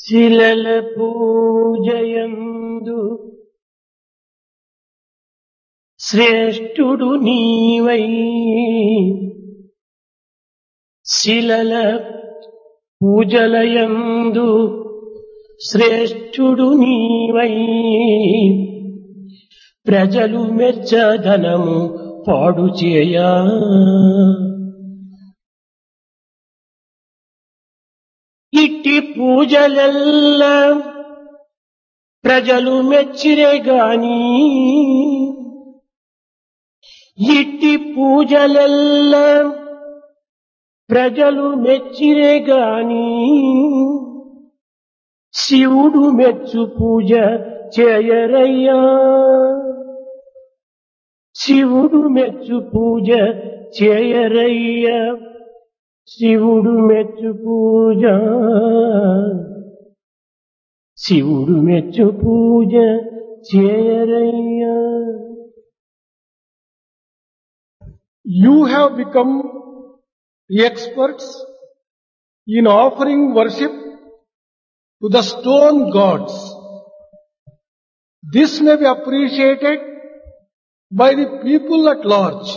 శిలల పూజయందు శ్రేష్ఠుడు నీవై, శిలల పూజలయందు శ్రేష్ఠుడు నీవై, ప్రజలు మెచ్చదనము పాడు చేయా. ఇట్టి పూజలెల్ల ప్రజలు మెచ్చిరే గాని, ఇట్టి పూజలెల్ల ప్రజలు మెచ్చిరే గాని, శివుడు మెచ్చు పూజ చేయరయ్యా. శివుడు మెచ్చు పూజ చేయరయ్యా. శివుడు మెచ్చు పూజ, శివుడు మెచ్చు పూజ చేయరయ్యా. You have become experts in offering worship to the stone gods. This may be appreciated by the people at large.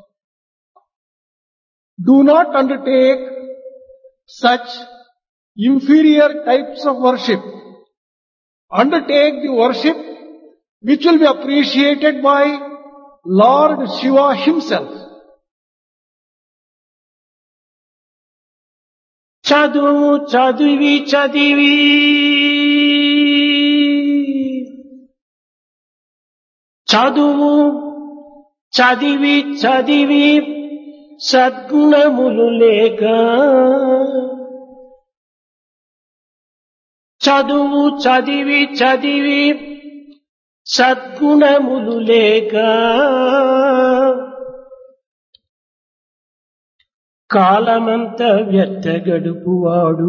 Do not undertake such inferior types of worship. Undertake the worship which will be appreciated by Lord Shiva himself. చదువు చదివి చదివి చదువు చదివి చదివి సద్గుణములు లేక, చదువు చదివి చదివి సద్గుణములు లేక, కాలమంత వ్యర్థ గడుపువాడు,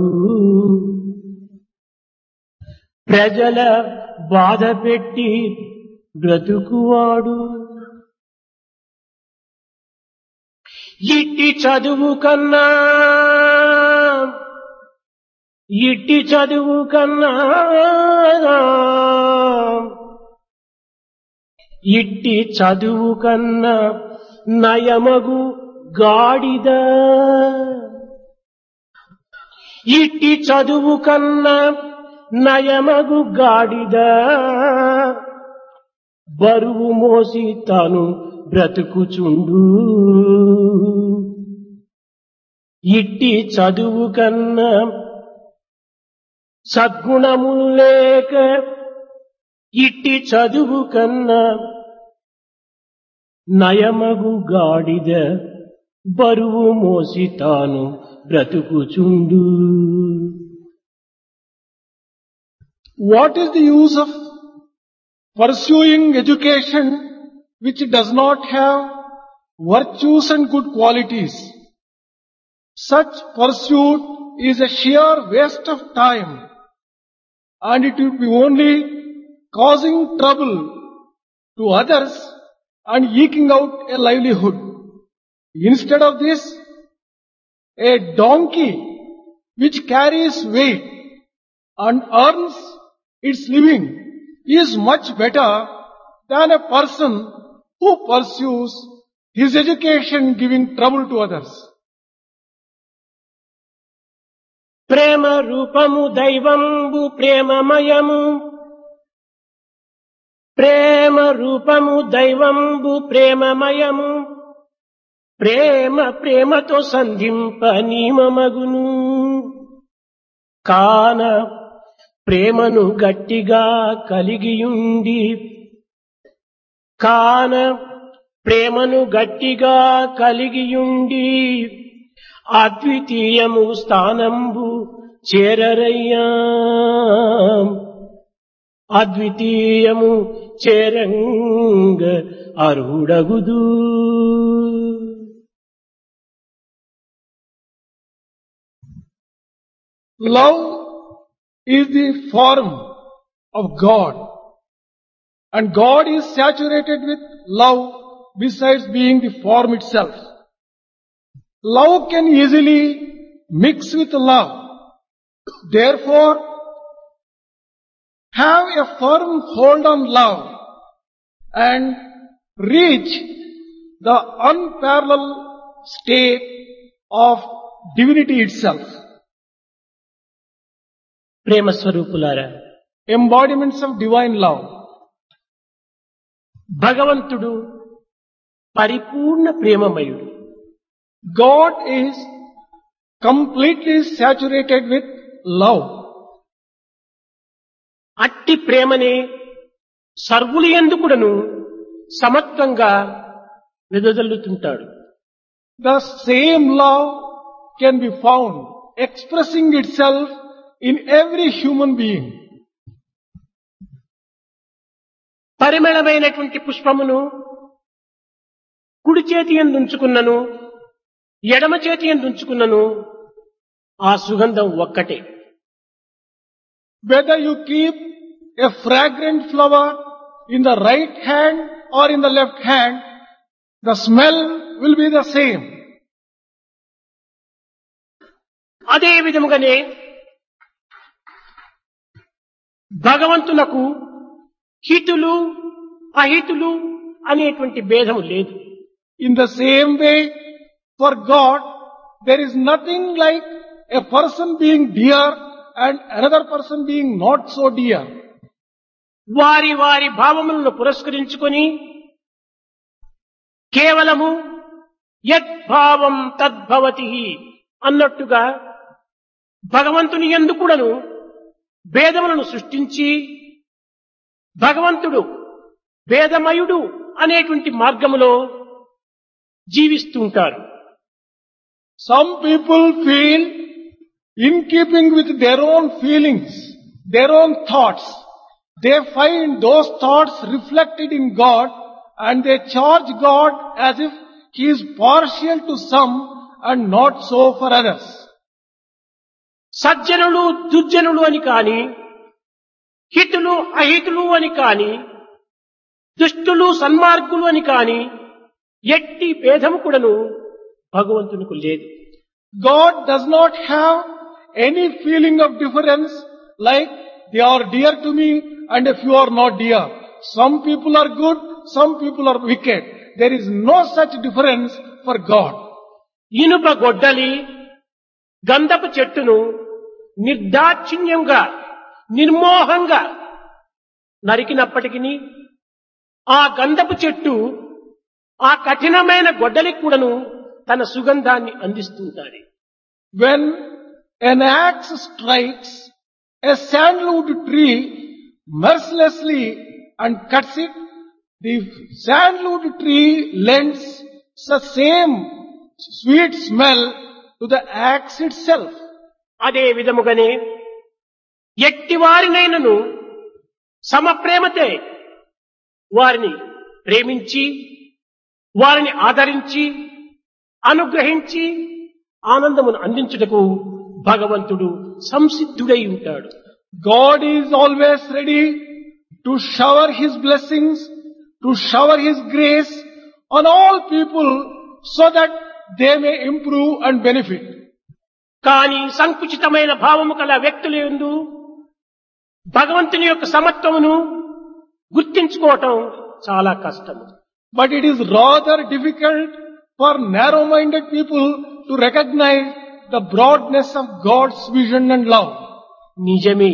ప్రజల బాధ పెట్టి బ్రతుకువాడు. ఇట్టి చదువు కన్నా, ఇట్టి చదువు కన్నా, ఇట్టి చదువు కన్నా నయమగు గాడిద, ఇట్టి చదువు కన్నా నయమగు గాడిద, బరువు మోసి తాను బ్రతుకుచుండు. ఇట్టి చదువు కన్నా సద్గుణములు లేక, ఇట్టి చదువు కన్నా నయమగు గాడిద, బరువు మోసి తాను బ్రతుకుచుండు. What is the use of pursuing education which does not have virtues and good qualities? Such pursuit is a sheer waste of time, and it will be only causing trouble to others and eking out a livelihood. Instead of this, a donkey which carries weight and earns its living is much better than a person who pursues his education giving trouble to others. ప్రేమ రూపము దైవంబు ప్రేమమయము, ప్రేమ రూపము దైవంబు ప్రేమమయము, ప్రేమ ప్రేమతో సంధింప నియమమగును. కాన ప్రేమను గట్టిగా కలిగియుండి, కాన ప్రేమను గట్టిగా కలిగియుండి, అద్వితీయము స్థానంబు చేరరయ్యా. అద్వితీయము చేరంగ అర్హుడగుదు. Love is the form of God, and God is saturated with love besides being the form itself. Love can easily mix with love. Therefore, have a firm hold on love and reach the unparalleled state of divinity itself. ప్రేమ స్వరూపులారా, Embodiments of divine love. భగవంతుడు పరిపూర్ణ ప్రేమమయుడు. God is completely saturated with love. అట్టి ప్రేమనే సర్వులు ఎందుకుడను సమత్వంగా వెదజల్లుతుంటాడు. The same love can be found expressing itself in every human being. పరిమళమైనటువంటి పుష్పమును కుడి చేతి యందు ఉంచుకున్నను ఎడమ చేతి యందు ఉంచుకున్నను ఆ సుగంధం ఒక్కటే. Whether you keep a fragrant flower in the right hand or in the left hand, the smell will be the same. అదే విధముగానే భగవంతునకు హితులు అహితులు అనేటువంటి భేదము లేదు. In the same way, for God, there is nothing like a person being dear and another person being not so dear. వారి వారి భావములను పురస్కరించుకొని కేవలము యద్భావం తద్భవతి అన్నట్టుగా భగవంతుని యందు కూడాను భేదములను సృష్టించి భగవంతుడు భేదమయుడు అనేటువంటి మార్గములో జీవిస్తూ ఉంటారు. Some people feel in keeping with their own feelings, their own thoughts. They find those thoughts reflected in God and they charge God as if He is partial to some and not so for others. సజ్జనులు దుర్జనులు అని కాని, హితులు అహితులు అని కాని, దుష్టులు సన్మార్గులు అని కాని ఎట్టి భేదము కూడాను భగవంతునికి లేదు. God does not have any feeling of difference like they are dear to me and a few are not dear. Some people are good, some people are wicked. There is no such difference for God. ఇనుప గొడ్డలి గంధపు చెట్టును నిర్దాక్షిణ్యంగా నిర్మోహంగా నరికినప్పటికీ ఆ గంధపు చెట్టు ఆ కఠినమైన గొడ్డలికి కూడాను తన సుగంధాన్ని అందిస్తుంటాడు. When an axe strikes a sandalwood tree mercilessly and cuts it, the sandalwood tree lends the same sweet smell to the axe itself. అదే విధముగానే ఎట్టి వారినైనను సమప్రేమతే వారిని ప్రేమించి వారిని ఆదరించి అనుగ్రహించి ఆనందమును అందించుటకు భగవంతుడు సంసిద్ధుడై ఉంటాడు. God is always ready to shower His blessings, to shower His grace on all people so that they may improve and benefit. కానీ సంకుచితమైన భావము కల వ్యక్తుల యందు భగవంతుని యొక్క సమత్వమును గుర్తించుకోవటం చాలా కష్టము. But it is rather difficult for narrow-minded people to recognize the broadness of God's vision and love. నిజమే,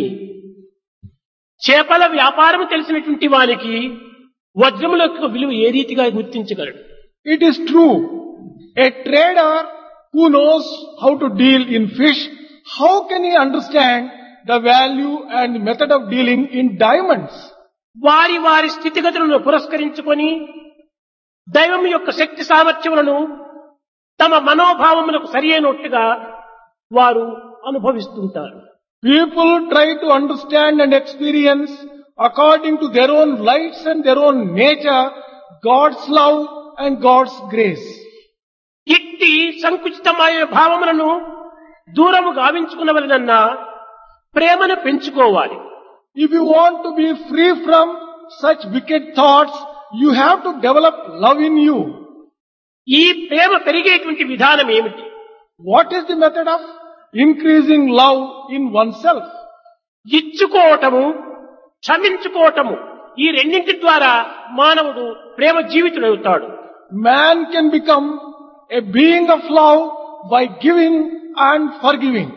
చేపల వ్యాపారం తెలిసినటువంటి వానికి వజ్రముల యొక్క విలువ ఏ రీతిగా గుర్తించగలడు? It is true. A trader who knows how to deal in fish, how can he understand the value and method of dealing in diamonds? వారి వారి స్థితిగతులను పురస్కరించుకొని దైవం యొక్క శక్తి సామర్థ్యములను తమ మనోభావములకు సరియైనట్టుగా వారు అనుభవిస్తుంటారు. People try to understand and experience according to their own lights and their own nature God's love and God's grace. ఇట్టి సంకుచితమైన భావములను దూరము గావించుకునవలనన్నా ప్రేమను పెంచుకోవాలి. If you want to be free from such wicked thoughts, you have to develop love in you. ఈ ప్రేమ పెరిగేటువంటి విధానం ఏమిటి? What is the method of increasing love in oneself? ఇచ్చుకోవటము క్షమించుకోవటము, ఈ రెండింటి ద్వారా మానవుడు ప్రేమ జీవితుడవుతాడు. Man can become a being of love by giving and forgiving.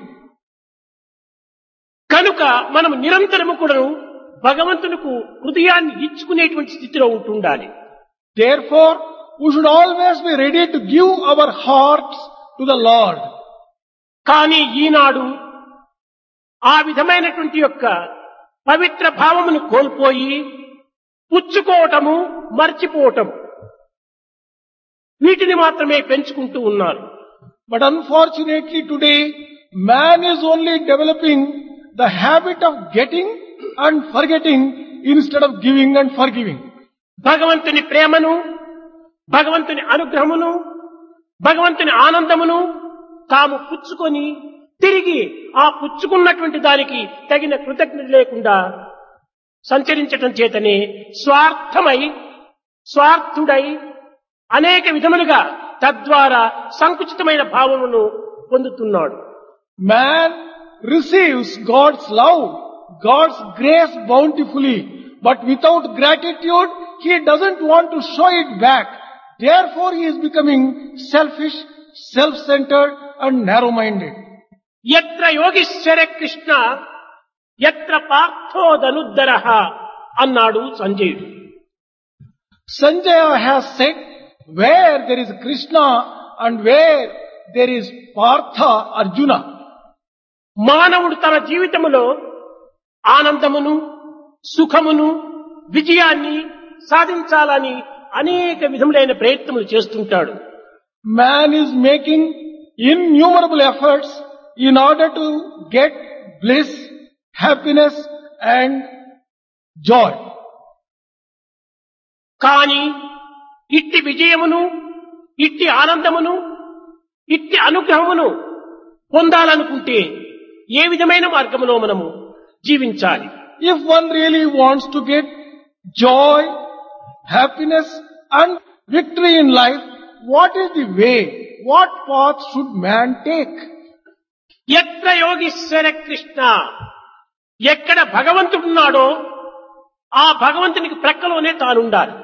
కనుక మనం నిరంతరము కూడాను భగవంతునికి హృదయాన్ని ఇచ్చుకునేటువంటి స్థితిలో ఉంటుండాలి. Therefore, we should always be ready to give our hearts to the Lord. కానీ ఈనాడు ఆ విధమైనటువంటి యొక్క పవిత్ర భావమును కోల్పోయి పుచ్చుకోవటము, మర్చిపోవటము వీటిని మాత్రమే పెంచుకుంటూ ఉన్నారు. But unfortunately today, man is only developing the habit of getting and forgetting instead of giving and forgiving. భగవంతుని ప్రేమను, భగవంతుని అనుగ్రహమును, భగవంతుని ఆనందమును తాము పుచ్చుకొని తిరిగి ఆ పుచ్చుకున్నటువంటి దానికి తగిన కృతజ్ఞత లేకుండా సంచరించటం చేతనే స్వార్థుడై అనేక విధములుగా తద్వారా సంకుచితమైన భావమును పొందుతున్నాడు. Man receives God's love, God's grace bountifully, but without gratitude, he doesn't want to show it back. Therefore, he is becoming selfish, self-centered and narrow-minded. యత్ర Yogeeshwara Krishna యత్ర పార్థో ధనుద్ధరః అన్నాడు సంజయుడు. Sanjaya has said, where there is Krishna and where there is Partha, Arjuna. మానవుడు తన జీవితములో ఆనందమును, సుఖమును, విజయాన్ని సాధించాలని అనేక విధములైన ప్రయత్నములు చేస్తుంటాడు. Man is making innumerable efforts in order to get bliss, happiness and joy. కానీ ఇట్టి విజయమును, ఇట్టి ఆనందమును, ఇట్టి అనుగ్రహమును పొందాలనుకుంటే ఏ విధమైన మార్గములో మనము జీవించాలి? If one really wants to get joy, happiness and victory in life, what is the way? What path should man take? యత్ర Yogeeshwara Krishna, ఎక్కడ భగవంతుడున్నాడో ఆ భగవంతునికి ప్రక్కలోనే తానుండాలి.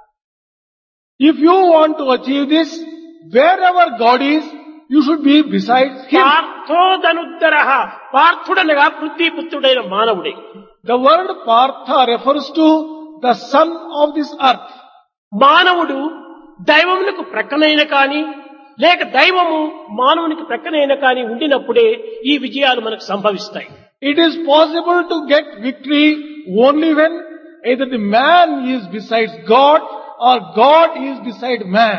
If you want to achieve this, wherever God is, you should be besides Him. పార్థో ధనుద్ధరః, పార్థుడనగా పృథ్వీపుత్రుడైన మానవుడే. The word Partha refers to the son of this earth. మానవుడు దైవమునకు ప్రక్కనైన కాని లేక దైవము మానవునికి ప్రక్కనైన కాని ఉండినప్పుడే ఈ విజయాలు మనకు సంభవిస్తాయి. It is possible to get victory only when either the man is besides God or God is beside man.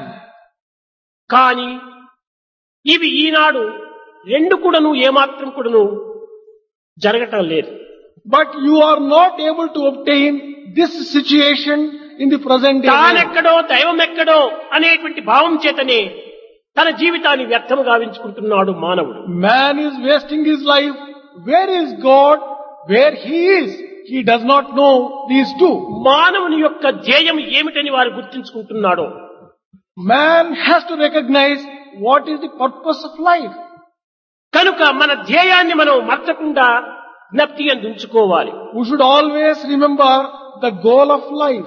కానీ ఇవి ఈనాడు రెండు కూడాను ఏమాత్రం కూడాను జరగటం లేదు. But you are not able to obtain this situation in the present day. తానెక్కడో దైవం ఎక్కడో అనేటువంటి భావం చేతనే తన జీవితాన్ని వ్యర్థము గావించుకుంటున్నాడు మానవుడు. Man is wasting his life. Where is God? Where he is? He does not know these two. మానవుని యొక్క ధ్యేయం ఏమిటని వారు గుర్తించుకుంటున్నాడో. Man has to recognize what is the purpose of life. కనుక మన ధ్యేయాన్ని మనం మర్చకుండా జ్ఞప్తి యందు ఉంచుకోవాలి. We should always remember the goal of life.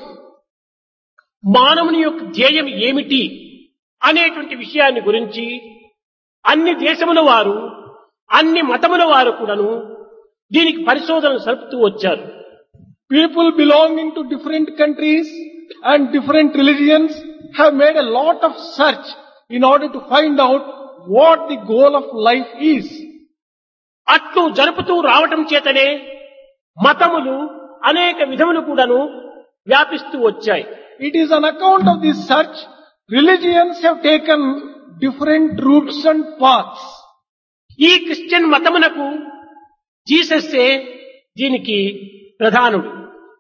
మానవుని యొక్క ధ్యేయం ఏమిటి అనేటువంటి విషయాన్ని గురించి అన్ని దేశముల వారు, అన్ని మతముల వారు కూడాను దీనికి పరిశోధనలు సరుపుతూ వచ్చారు. People belonging to different countries and different religions have made a lot of search in order to find out what the goal of life is. అట్లు జరుపుతూ రావటం చేతనే మతములు అనేక విధములు కూడాను వ్యాపిస్తూ వచ్చాయి. It is on account of this search, religions have taken different routes and paths. ఈ Christian మతమునకు జీసస్సే దీనికి ప్రధానుడు.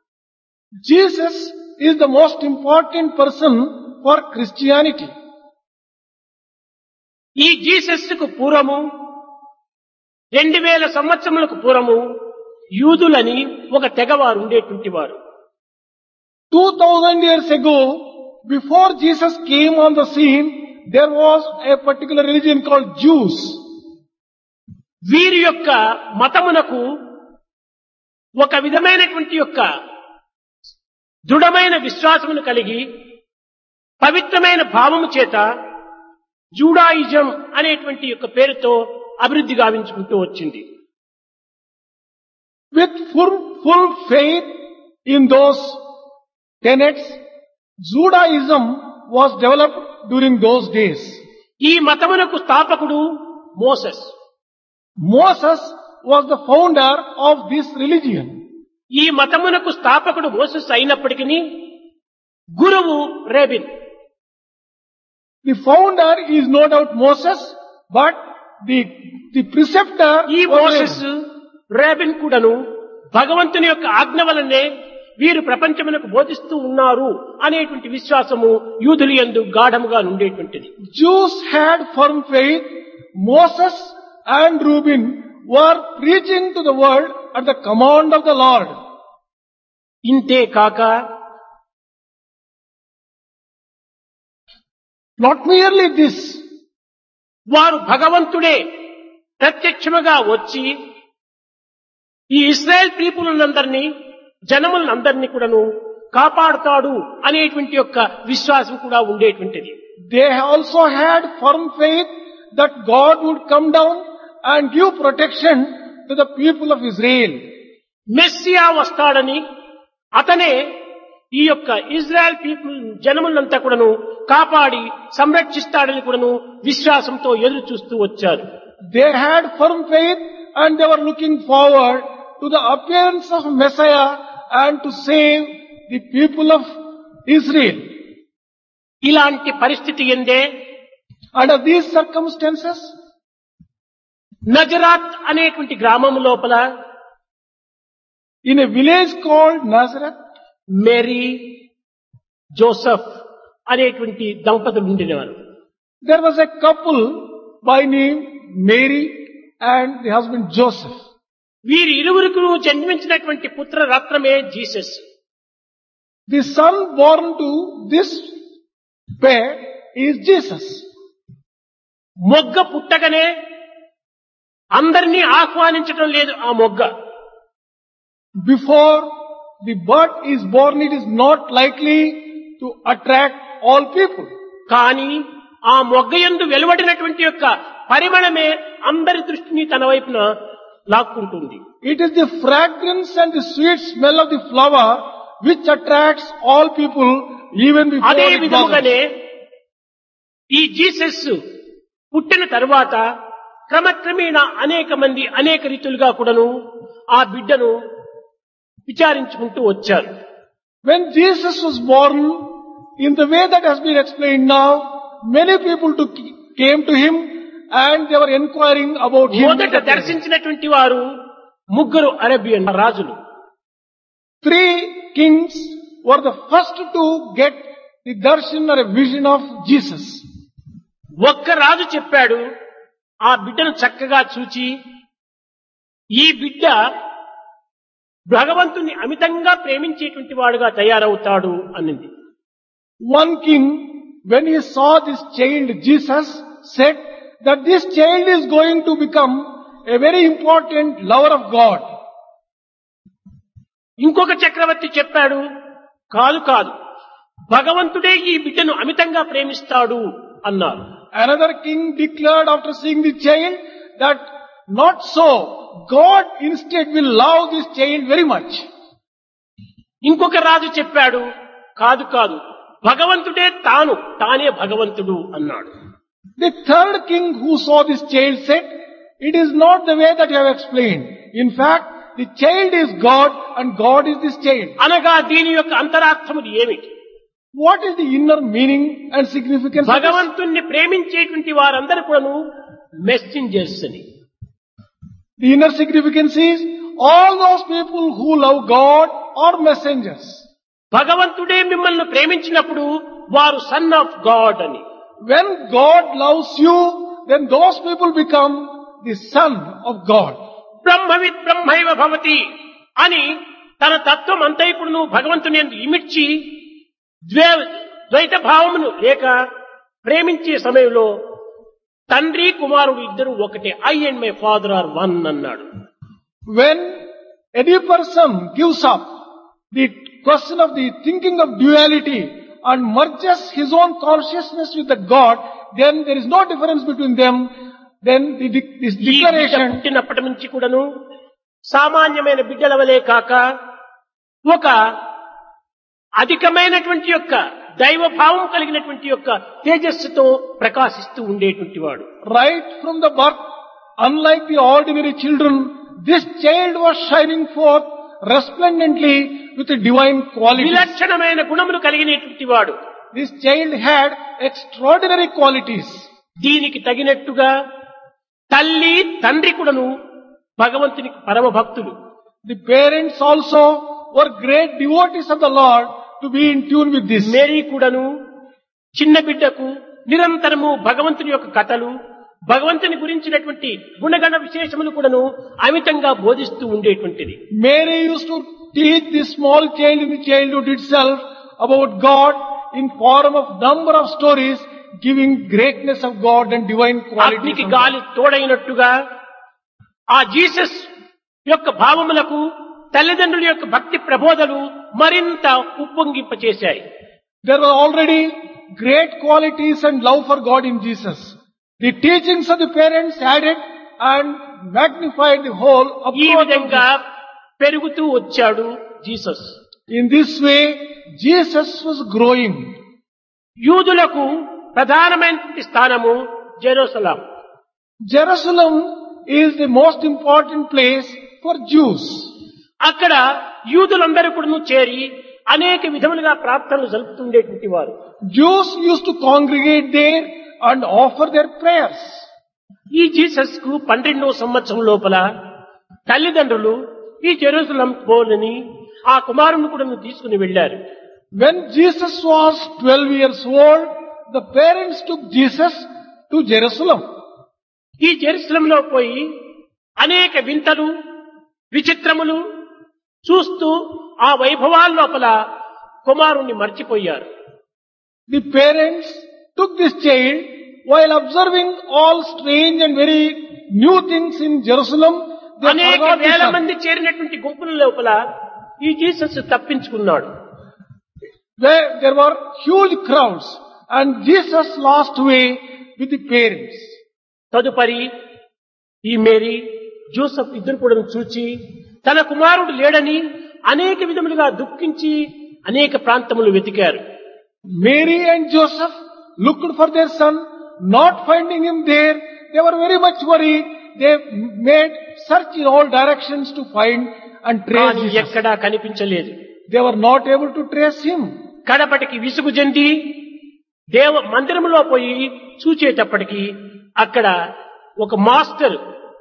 Jesus is the most important person for Christianity. ఈ జీసస్కు పూర్వము 2000 సంవత్సరములకు పూర్వము యూదులని ఒక తెగవారు ఉండేటువంటి వారు. 2000 years ago, before Jesus came on the scene, there was a particular religion called Jews. వీరి యొక్క మతమునకు ఒక విధమైనటువంటి యొక్క దృఢమైన విశ్వాసమును కలిగి పవిత్రమైన భావము చేత జూడాయిజం అనేటువంటి యొక్క పేరుతో అభివృద్ధి గావించుకుంటూ వచ్చింది. With full faith in those tenets, Judaism was developed during those days. ఈ మతమునకు స్థాపకుడు Moses. Moses was the founder of this religion. ఈ మతమునకు స్థాపకుడు మోసెస్ అయినప్పటికీ గురువు rabbin. The founder is no doubt Moses, but the preceptor ఈ was Moses rabbin కూడాను భగవంతుని యొక్క ఆజ్ఞ వలనే వీరు ప్రపంచమునకు బోధిస్తూ ఉన్నారు అనేటువంటి విశ్వాసము యూదుల యందు గాఢముగా ఉండేటువంటిది. Jews had firm faith. Moses and Reuben were preaching to the world at the command of the Lord. ఇంతే కాక Not merely this, వారు భగవంతుడే ప్రత్యక్షముగా వచ్చి ఈ ఇస్రాయేల్ పీపుల్నందరినీ జనములందరినీ కూడాను కాపాడుతాడు అనేటువంటి యొక్క విశ్వాసం కూడా ఉండేటువంటిది. they also had firm faith that God would come down and give protection to the people of Israel. Messiah వస్తాడని అతనే ఈ యొక్క ఇజ్రాయెల్ పీపుల్ జనములంతా కూడాను కాపాడి సంరక్షిస్తాడని కూడాను విశ్వాసంతో ఎదురు చూస్తూ వచ్చారు. They had firm faith and they were looking forward to the appearance of Messiah and to save the people of Israel. ఇలాంటి పరిస్థితి ఎందే Under these circumstances, నజరాత్ అనేటువంటి గ్రామం లోపల in a village called Nazareth, Mary Joseph అనేటువంటి దంపతులు ఉండేవారు. there was a couple by name Mary and the husband Joseph. వీరి ఇరువురికి జన్మించినటువంటి పుత్ర రత్నమే Jesus. The son born to this pair is Jesus. మొగ్గ పుట్టగానే అందరినీ ఆహ్వానించడం లేదు. ఆ మొగ్గ Before the bud is born, it is not likely to attract all people. కానీ ఆ మొగ్గ యందు వెలువడినటువంటి యొక్క పరిమళమే అందరి దృష్టిని తన వైపున లాక్కుంటుంది. It is the fragrance and the sweet smell of the flower which attracts all people even before అదే it blossoms. విధముగానే ఈ జీసస్ పుట్టిన తరువాత క్రమక్రమేణా అనేక మంది అనేక రీతులుగా కూడాను ఆ బిడ్డను విచారించుకుంటూ వచ్చారు. When Jesus was born, in the way that has been explained now, many people came to him and they were inquiring about him. మొదట దర్శించినటువంటి వారు ముగ్గురు అరేబియన్ రాజులు. 3 kings were the first to get the darshan or a vision of Jesus. ఒక్క రాజు చెప్పాడు, ఆ బిడ్డను చక్కగా చూచి ఈ బిడ్డ భగవంతుని అమితంగా ప్రేమించేటువంటి వాడుగా తయారవుతాడు అనింది. One king, when he saw this child Jesus, said that this child is going to become a very important lover of God. ఇంకొక చక్రవర్తి చెప్పాడు, కాదు కాదు, భగవంతుడే ఈ బిడ్డను అమితంగా ప్రేమిస్తాడు అన్నారు. Another king declared after seeing the child that not so, God instead will love this child very much. ఇంకొక రాజు చెప్పాడు, కాదు కాదు, భగవంతుడే తానే భగవంతుడు అన్నాడు. The third king who saw this child said, it is not the way that you have explained. In fact, the child is God and God is this child. అనగా దీని యొక్క అంతరార్థములు ఏమిటి? What is the inner meaning and significance of this? భగవంతుణ్ణి ప్రేమించేటువంటి వారందరూ కూడాను messengers అని. The inner significance is all those people who love God are messengers. భగవంతుడే మిమ్మల్ని ప్రేమించినప్పుడు వారు సన్ ఆఫ్ గాడ్ అని. When God loves you, then those people become the son of God. బ్రహ్మవిత్ బ్రహ్మైవ భవతి అని తన తత్వం అంతైపుడును భగవంతుని యందు ఇమిడ్చి ద్వైత భావమును లేక ప్రేమించే సమయంలో తండ్రి కుమారుడు ఇద్దరు ఒకటే. I and my father are one అన్నాడు. When any person gives up the question of the thinking of duality and merges his own consciousness with the God, then there is no difference between them. Then this ఈ బిడ్డ declaration, పుట్టినప్పటి నుంచి కూడాను సామాన్యమైన బిడ్డల వలె కాక ఒక అధికమైనటువంటి యొక్క దైవభావం కలిగినటువంటి యొక్క తేజస్సుతో ప్రకాశిస్తూ ఉండేటువంటి వాడు. right from the birth, unlike the ordinary children, this child was shining forth resplendently with a divine quality. విలక్షణమైన గుణములు కలిగినటువంటి వాడు. This child had extraordinary qualities. దీనికి తగినట్టుగా తల్లి తండ్రి కూడాను భగవంతునికి పరమ భక్తులు. The parents also were great devotees of the Lord to be in tune with this. Mary కూడాను చిన్న బిడ్డకు నిరంతరము భగవంతుని యొక్క కథలు, భగవంతుని గురించినటువంటి గుణగణ విశేషములు కూడాను అమితంగా బోధిస్తూ ఉండేటువంటిది. Mary used to teach this small child in the childhood itself about God in form of number of stories, giving greatness of God and divine qualities. అగ్నికి of God. గాలి తోడైనట్టుగా ఆ జీసస్ యొక్క భావములకు తల్లిదండ్రుల యొక్క భక్తి ప్రబోధలు మరింత ఉప్పొంగింపచేశాయి. There were already great qualities and love for God in Jesus. The teachings of the parents added and magnified the whole of ఈ God. విధంగా పెరుగుతూ వచ్చాడు Jesus. In this way, Jesus was growing. యూదులకు ప్రధానమైనటువంటి స్థానము Jerusalem. Jerusalem is the most important place for Jews. అక్కడ యూదులందరూ కూడా చేరి అనేక విధములుగా ప్రార్థనలు జరుపుతుండేటువంటి వారు. Jews used to congregate there and offer their prayers. ఈ జీసస్ కు 12వ సంవత్సరం లోపల తల్లిదండ్రులు ఈ జెరూసలేం పోలని ఆ కుమారుని కూడా తీసుకుని వెళ్లారు. When Jesus was 12 years old, the parents took Jesus to Jerusalem. ఈ జెరూసలేంలో పోయి అనేక వింతలు విచిత్రములు చూస్తూ ఆ వైభవాల లోపల కుమారుణ్ణి మర్చిపోయారు. The parents took this child while observing all strange and very new things in Jerusalem. They అనేక forgot the వేల son. మంది చేరినటువంటి గుంపుల లోపల ఈ జీసస్ తప్పించుకున్నాడు. There were huge crowds and Jesus lost way with the parents. తదుపరి ఈ Mary Joseph ఇద్దరు కూడా చూచి తన కుమారుడు లేడని అనేక విధములుగా దుఃఖించి అనేక ప్రాంతములు వెతికారు. Mary and Joseph looked for their son, not finding him there. They were very much worried. They made search in all directions to find and trace కానీ Jesus. ఎక్కడా కనిపించలేదు. They were not able to trace him. కడపటికి విసుగు చెంది దేవ మందిరంలో పోయి చూచేటప్పటికి అక్కడ ఒక మాస్టర్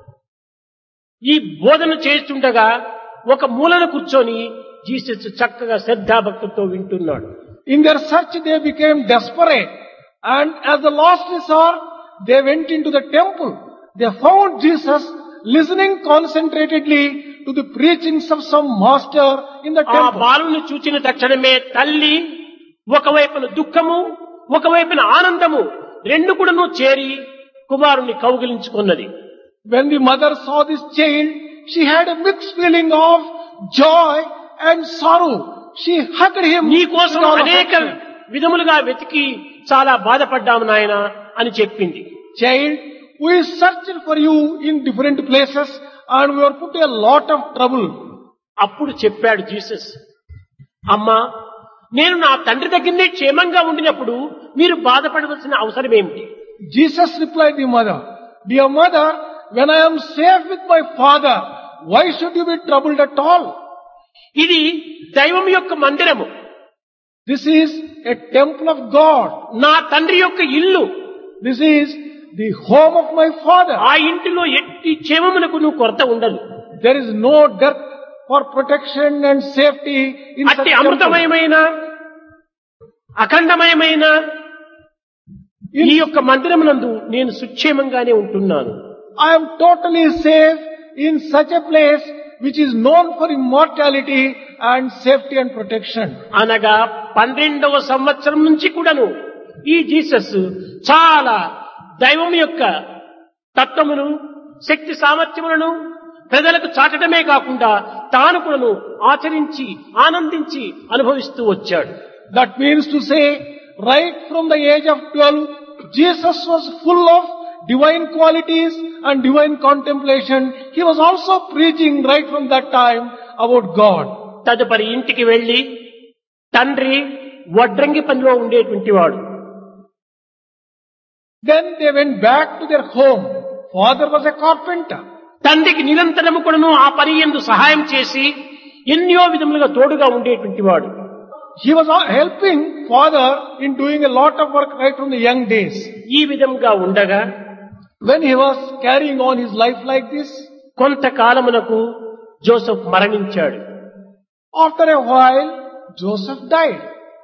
ఈ బోధన చేస్తుండగా ఒక మూలన కూర్చొని జీసస్ చక్కగా శ్రద్ధాభక్తులతో వింటున్నాడు. In their search they became desperate, and as the last resort they went into the temple. They found Jesus listening concentratedly to the preachings of some master in the ఆ temple. బాలుని చూచిన తక్షణమే తల్లి ఒకవైపున దుఃఖము ఒకవైపున ఆనందము రెండు కూడాను చేరి కుమారుని కౌగిలించుకున్నది. When the mother saw this child, she had a mixed feeling of joy and sorrow. She hugged him. నీ కోసం with all అనేక affection. విధములుగా వెతికి చాలా బాధపడ్డాము నాయన అని చెప్పింది. Child, we searched for you in different places and we were put in a lot of trouble. అప్పుడు చెప్పాడు జీసస్, అమ్మా నేను నా తండ్రి దగ్గరనే క్షేమంగా ఉండినప్పుడు మీరు బాధపడవలసిన అవసరం ఏమిటి? Jesus replied the mother, Dear mother, when I am safe with my father, why should you be troubled at all? ఇది దైవం యొక్క మందిరము, This is a temple of God. నా తండ్రి యొక్క ఇల్లు. This is the home of my father. ఆ ఇంటిలో ఎట్టి క్షేమమునకు నువ్వు కొరత ఉండదు. There is no dearth for protection and safety in such అట్టి temple. అమృతమయమైన అఖండమయమైన ఈ యొక్క మందిరమునందు నేను సుక్షేమంగానే ఉంటున్నాను. I am totally safe in such a place which is known for immortality and safety and protection. అనగా 12వ సంవత్సరం నుంచి కూడాను ఈ జీసస్ చాలా దైవం యొక్క తత్వమును శక్తి సామర్థ్యములను ప్రజలకు చాటడమే కాకుండా తాను కూడాను ఆచరించి ఆనందించి అనుభవిస్తూ వచ్చాడు. That means to say, right from the age of 12, Jesus was full of divine qualities and divine contemplation. He was also preaching right from that time about God. తదుపరి ఇంటికి వెళ్లి తండ్రి వడ్రంగి పనిలో ఉండేటువంటి వాడు. Then they went back to their home. Father was a carpenter. తండ్రికి నిరంతరము కూడాను ఆ పని యందు సహాయం చేసి ఎన్నో విధములుగా తోడుగా ఉండేటువంటి వాడు. He was helping father in doing a lot of work right from the young days. ఈ విధంగా ఉండగా When he was carrying on his life like this, కొంతకాలమునకు జోసెఫ్ మరణించాడు. after a while, Joseph died.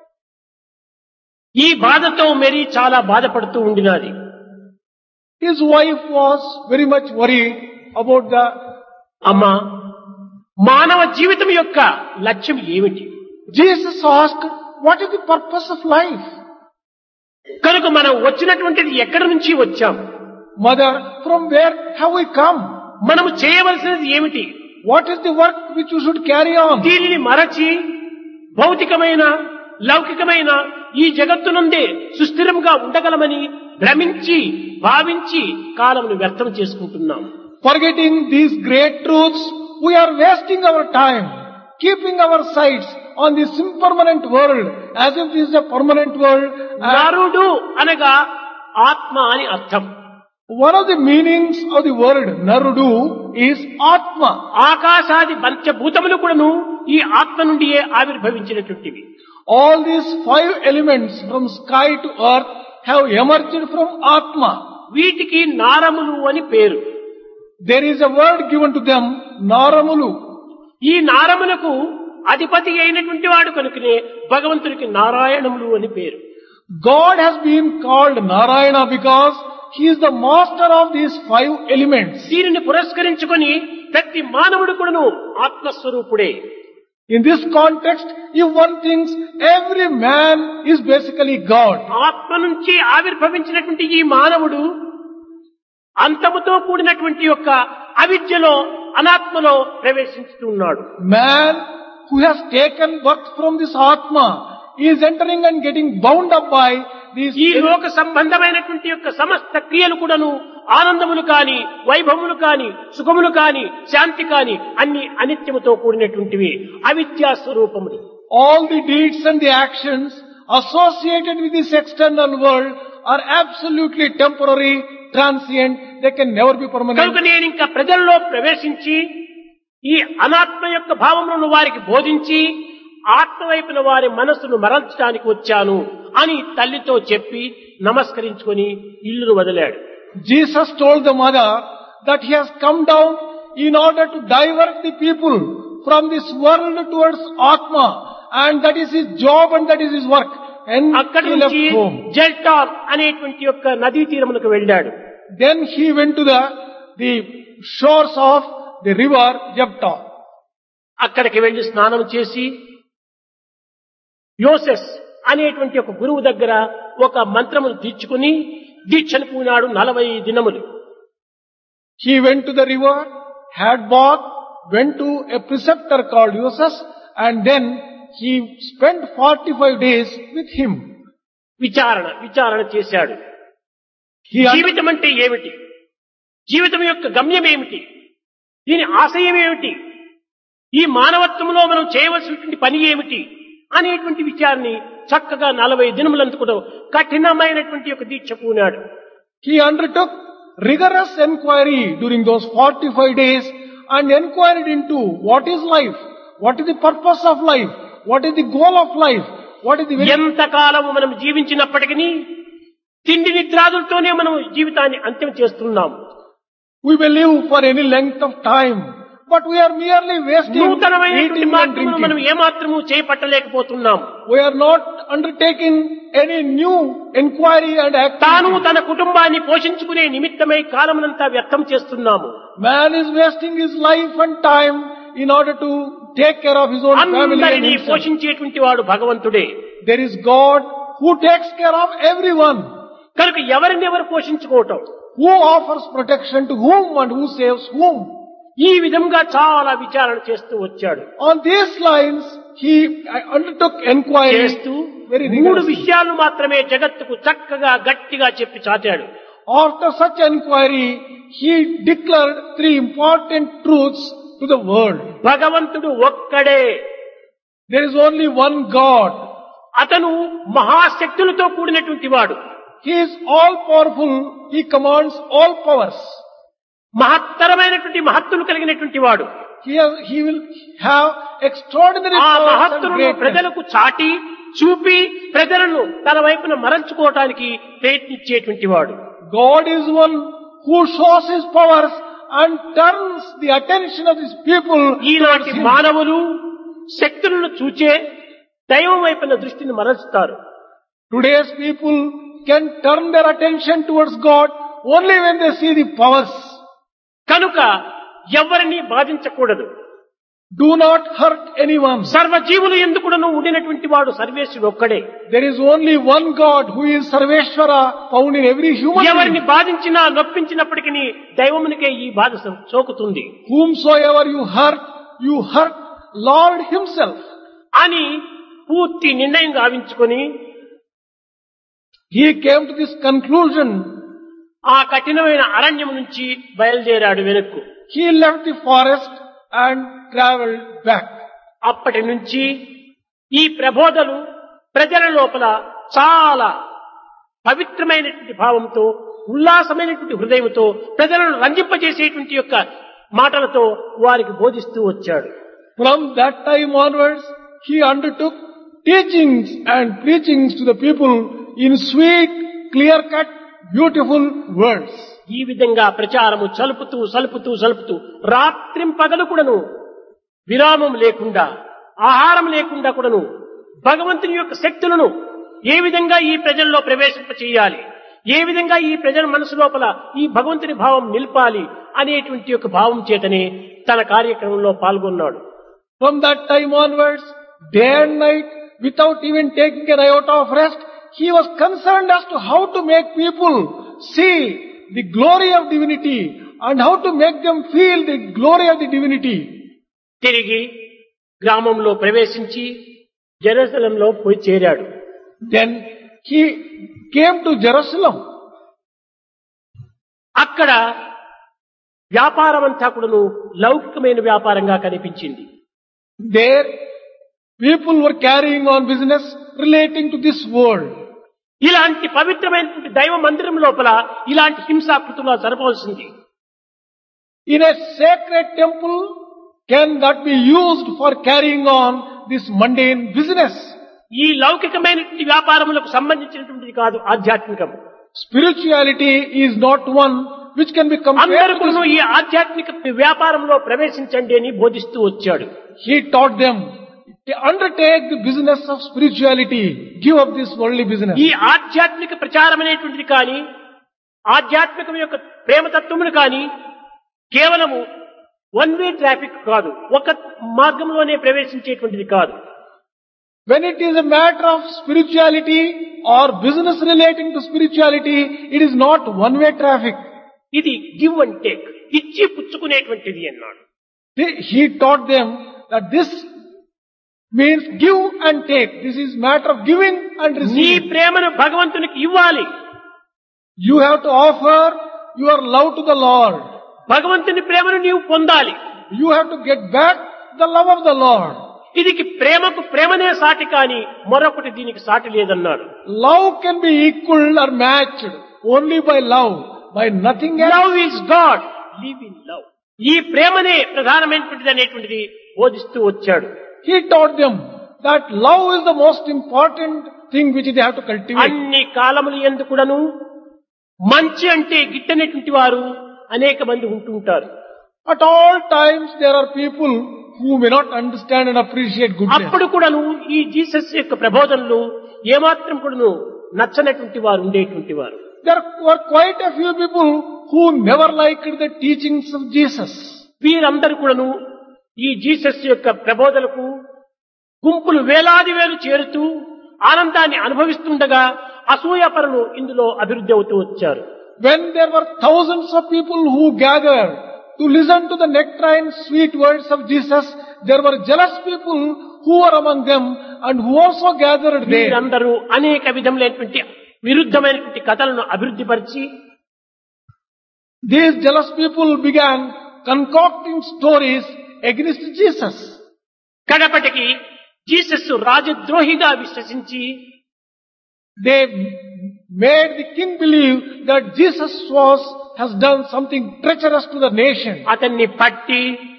ఈ బాధతో మేరీ చాలా బాధపడుతూ ఉండినది. His wife was very much worried about the... అమ్మా, మానవ జీవితం యొక్క లక్ష్యం ఏమిటి? Jesus asked, what is the purpose of life? కనుక మనం వచ్చినటువంటిది ఎక్కడి నుంచి వచ్చాం? Mother, from where have we come? మనము చేయవలసినది ఏమిటి? What is the work which you should carry on? దీనిని మరచి భౌతికమైన లౌకికమైన ఈ జగత్తునందే సుస్థిరంగా ఉండగలమని భ్రమించి భావించి కాలమును వ్యర్థం చేసుకుంటున్నాం. Forgetting these great truths, we are wasting our time, keeping our sights on this impermanent world as if this is a permanent world. నరుడు అనగా ఆత్మ అని అర్థం. One of the meanings of the word Narudu is Atma. ఆకాశాది పంచభూతములు కూడాను ఈ ఆత్మ నుండియే ఆవిర్భవించినటువంటివి. All these 5 elements from sky to earth have emerged from Atma. వీటికి నారములు అని పేరు. There is a word given to them, Naramulu. ఈ నారములకు అధిపతి అయినటువంటి వాడు కనుకనే భగవంతుడికి నారాయణములు అని పేరు. God has been called Narayana because He is the master of these 5 elements. దీనిని పురస్కరించుకొని ప్రతి మానవుడు కూడాను ఆత్మస్వరూపుడే. In this context, if one thinks every man is basically God. ఆత్మ నుంచి ఆవిర్భవించినటువంటి ఈ మానవుడు అంతముతో కూడినటువంటి యొక్క అవిద్యలో అనాత్మలో ప్రవేశిస్తూ ఉన్నాడు. Man who has taken birth from this Atma is entering and getting bound up by these... ఈ లోక సంబంధమైనటువంటి యొక్క సమస్త క్రియలు కూడాను ఆనందములు కాని, వైభవములు కాని, సుఖములు కాని, శాంతి కాని అన్ని అనిత్యముతో కూడినటువంటివి, అవిద్యా స్వరూపములు. All the deeds and the actions associated with this external world are absolutely temporary, transient, they can never be permanent. కనుక నేను ఇంకా ప్రజల్లో ప్రవేశించి ఈ అనాత్మ యొక్క భావములను వారికి బోధించి ఆత్మ వైపున వారి మనస్సును మరల్చడానికి వచ్చాను అని తల్లితో చెప్పి నమస్కరించుకొని ఇల్లును వదిలాడు. Jesus told the mother that he has come down in order to divert the people from this world towards Atma, and that is his job and that is his work. And అక్కడి he left నుంచి home. జల్టాన్ అనేటువంటి యొక్క నదీ తీరమునకు వెళ్ళాడు. Then he went to the shores of the river Jephtha. అక్కడికి వెళ్లి స్నానం చేసి యోసెస్ అనేటువంటి ఒక గురువు దగ్గర ఒక మంత్రమును తీర్చుకుని దీక్షను పూనాడు 40 దినములు. He went to the river, had bath, went to a preceptor called Joseph, and then he spent 45 days with him. విచారణ చేశాడు. జీవితం అంటే ఏమిటి? జీవితం యొక్క గమ్యం ఏమిటి? దీని ఆశయం ఏమిటి? ఈ మానవత్వంలో మనం చేయవలసినటువంటి పని ఏమిటి అనేటువంటి విచారాన్ని చక్కగా 40 దినములంతా కూడా కఠినమైనటువంటి ఒక దీక్ష పూనాడు. He undertook rigorous enquiry during those 45 days and inquired into what is life, what is the purpose of life, what is the goal of life, what is the... ఎంతకాలము మనం జీవించినప్పటికీ తిండి నిద్రాదులతోనే మనం జీవితాన్ని అంత్యం చేస్తున్నాం. We will live for any length of time, but we are merely wasting నూతనమైనటువంటి eating and మార్గమును మనం drinking. ఏమాత్రము చేపట్టలేకపోతున్నాం. We are not undertaking any new inquiry and తాను activity. తన కుటుంబాన్ని పోషించుకునే నిమిత్తమై కాలమునంతా వ్యర్థం చేస్తున్నాము. Man is wasting his life and time in order to take care of his own family and అందరినీ himself. పోషించేటువంటి వాడు భగవంతుడే. There is God who takes care of everyone. కనుక ఎవరిని ఎవరు పోషించుకోవటం? Who offers protection to whom and who saves whom? ఈ విధంగా చాలా విచారణ చేస్తూ వచ్చాడు. On these lines, he undertook inquiry చేస్తూ very 3 rigorously. విషయాలు మాత్రమే జగత్తుకు చక్కగా గట్టిగా చెప్పి చాటాడు. After such inquiry, he declared 3 important truths to the world. భగవంతుడు ఒక్కడే, There is only one God. అతను మహాశక్తులతో కూడినటువంటి వాడు, He is all powerful. He commands all powers. మహత్తరమైనటువంటి మహత్తులు కలిగినటువంటి వాడు. He will have extraordinary ఆ powers and మహత్తులను greatness. ప్రజలకు చాటి చూపి ప్రజలను తన వైపున మరల్చుకోవటానికి ప్రయత్నించేటువంటి వాడు. God is one who shows his powers and turns the attention of his people ఈనాటి towards him. మానవులు శక్తులను చూచే దైవం వైపున దృష్టిని మరల్చుతారు. Today's people can turn their attention towards God only when they see the powers. కనుక ఎవరిని బాధించకూడదు. Do not hurt anyone. సర్వజీవులు ఎందుకును ఉండినటువంటి వాడు సర్వేశ్వరుడు ఒక్కడే. There is only one God who is Sarveshwara found in every human ఎవరిని being. బాధించినా నొప్పించినప్పటికీ దైవమునికే ఈ బాధ సోకుతుంది Whomsoever you hurt Lord himself. అని పూర్తి నిర్ణయం గావించుకొని He came to this conclusion. ఆ కఠినమైన అరణ్యం నుంచి బయలుదేరాడు వెనక్కు. He left the forest and traveled back. అప్పటి నుంచి ఈ ప్రబోధలు ప్రజల లోపల చాలా పవిత్రమైనటువంటి భావంతో, ఉల్లాసమైనటువంటి హృదయంతో, ప్రజలను రంజింపజేసేటువంటి యొక్క మాటలతో వారికి బోధిస్తూ వచ్చాడు. From that time onwards, he undertook teachings and preachings to the people in sweet, clear-cut, beautiful words. ఈ విధంగా ప్రచారము సలుపుతూ రాత్రింపగలు కూడాను విరామం లేకుండా, ఆహారం లేకుండా కూడాను భగవంతుని యొక్క శక్తులను ఏ విధంగా ఈ ప్రజల్లో ప్రవేశింప చేయాలి, ఏ విధంగా ఈ ప్రజల మనసు లోపల ఈ భగవంతుని భావం నిలపాలి అనేటువంటి యొక్క భావం చేతనే తన కార్యక్రమంలో పాల్గొన్నాడు. From that time onwards, day and night, without even taking an iota of rest, he was concerned as to how to make people see the glory of divinity and how to make them feel the glory of the divinity. తిరిగి గ్రామంలో ప్రవేశించి జెరూసలంలో పోయి చేరాడు. Then he came to Jerusalem. అక్కడ వ్యాపారం అంతా కూడాను లౌకికమైన వ్యాపారంగా కనిపించింది. There, people were carrying on business relating to this world. ఇలాంటి పవిత్రమైనటువంటి దైవ మందిరం లోపల ఇలాంటి హింసాకృతులు జరపవలసింది. In a sacred temple, can that be used for carrying on this mundane business? ఈ లౌకికమైనటువంటి వ్యాపారములకు సంబంధించినటువంటిది కాదు ఆధ్యాత్మికం. Spirituality is not one which can be compared అందరూ to కూడా this. ఈ ఆధ్యాత్మిక వ్యాపారంలో ప్రవేశించండి అని బోధిస్తూ వచ్చాడు. He taught them to undertake the business of spirituality, give up this worldly business. ఈ ఆధ్యాత్మిక ప్రచారం అనేటువంటిది కానీ, ఆధ్యాత్మికం యొక్క ప్రేమతత్వమును కానీ కేవలము వన్ వే ట్రాఫిక్ కాదు, ఒక మార్గంలోనే ప్రవేశించేటువంటిది కాదు. When it is a matter of spirituality or business relating to spirituality, it is not one-way traffic. ఇది గివ్ అండ్ టేక్, ఇచ్చి పుచ్చుకునేటువంటిది అన్నాడు. He taught them that this means give and take. This is matter of giving and నీ receiving. ప్రేమను భగవంతునికి ఇవ్వాలి, You have to offer your love to the Lord. భగవంతుని ప్రేమను నీవు పొందాలి. You have to get back the love of the Lord. ఇది ప్రేమకు ప్రేమనే సాటి కాని మరొకటి దీనికి సాటి లేదన్నాడు. Love can be equal or matched only by love, by nothing else. Love is God, live in love. ఈ ప్రేమనే ప్రధానమైనటువంటిది అనేటువంటిది బోధిస్తూ వచ్చాడు. He taught them that love is the most important thing which they have to cultivate. అన్ని కాలములు యందు కూడాను మంచి అంటే గిట్టనేటువంటి వారు అనేక మంది ఉంటుంటారు. At all times there are people who may not understand and appreciate goodness. అప్పుడు కూడాను ఈ జీసస్ యొక్క ప్రబోధనలు ఏమాత్రం కూడాను నచ్చనటువంటి వారు ఉండేటువంటి వారు. There were quite a few people who never liked the teachings of Jesus. వీరందరూ కూడాను ఈ జీసస్ యొక్క ప్రబోధనలకు గుంపులు వేలాది వేలు చేరుతూ ఆనందాన్ని అనుభవిస్తుండగా అసూయాపరులు ఇందులో అభివృద్ధి అవుతూ వచ్చారు. When there were thousands of people who gathered to listen to the nectarine sweet words of Jesus, there were jealous people who were among them and who also gathered there. వీరందరూ అనేక విధములైనటువంటి విరుద్ధమైనటువంటి కథలను అభివృద్ధి పరిచి These jealous people began concocting stories against Jesus. కడపటికి Jesus రాజద్రోహిగా విశ్వసించి They made the king believe that Jesus has done something treacherous to the nation. అతన్ని పట్టి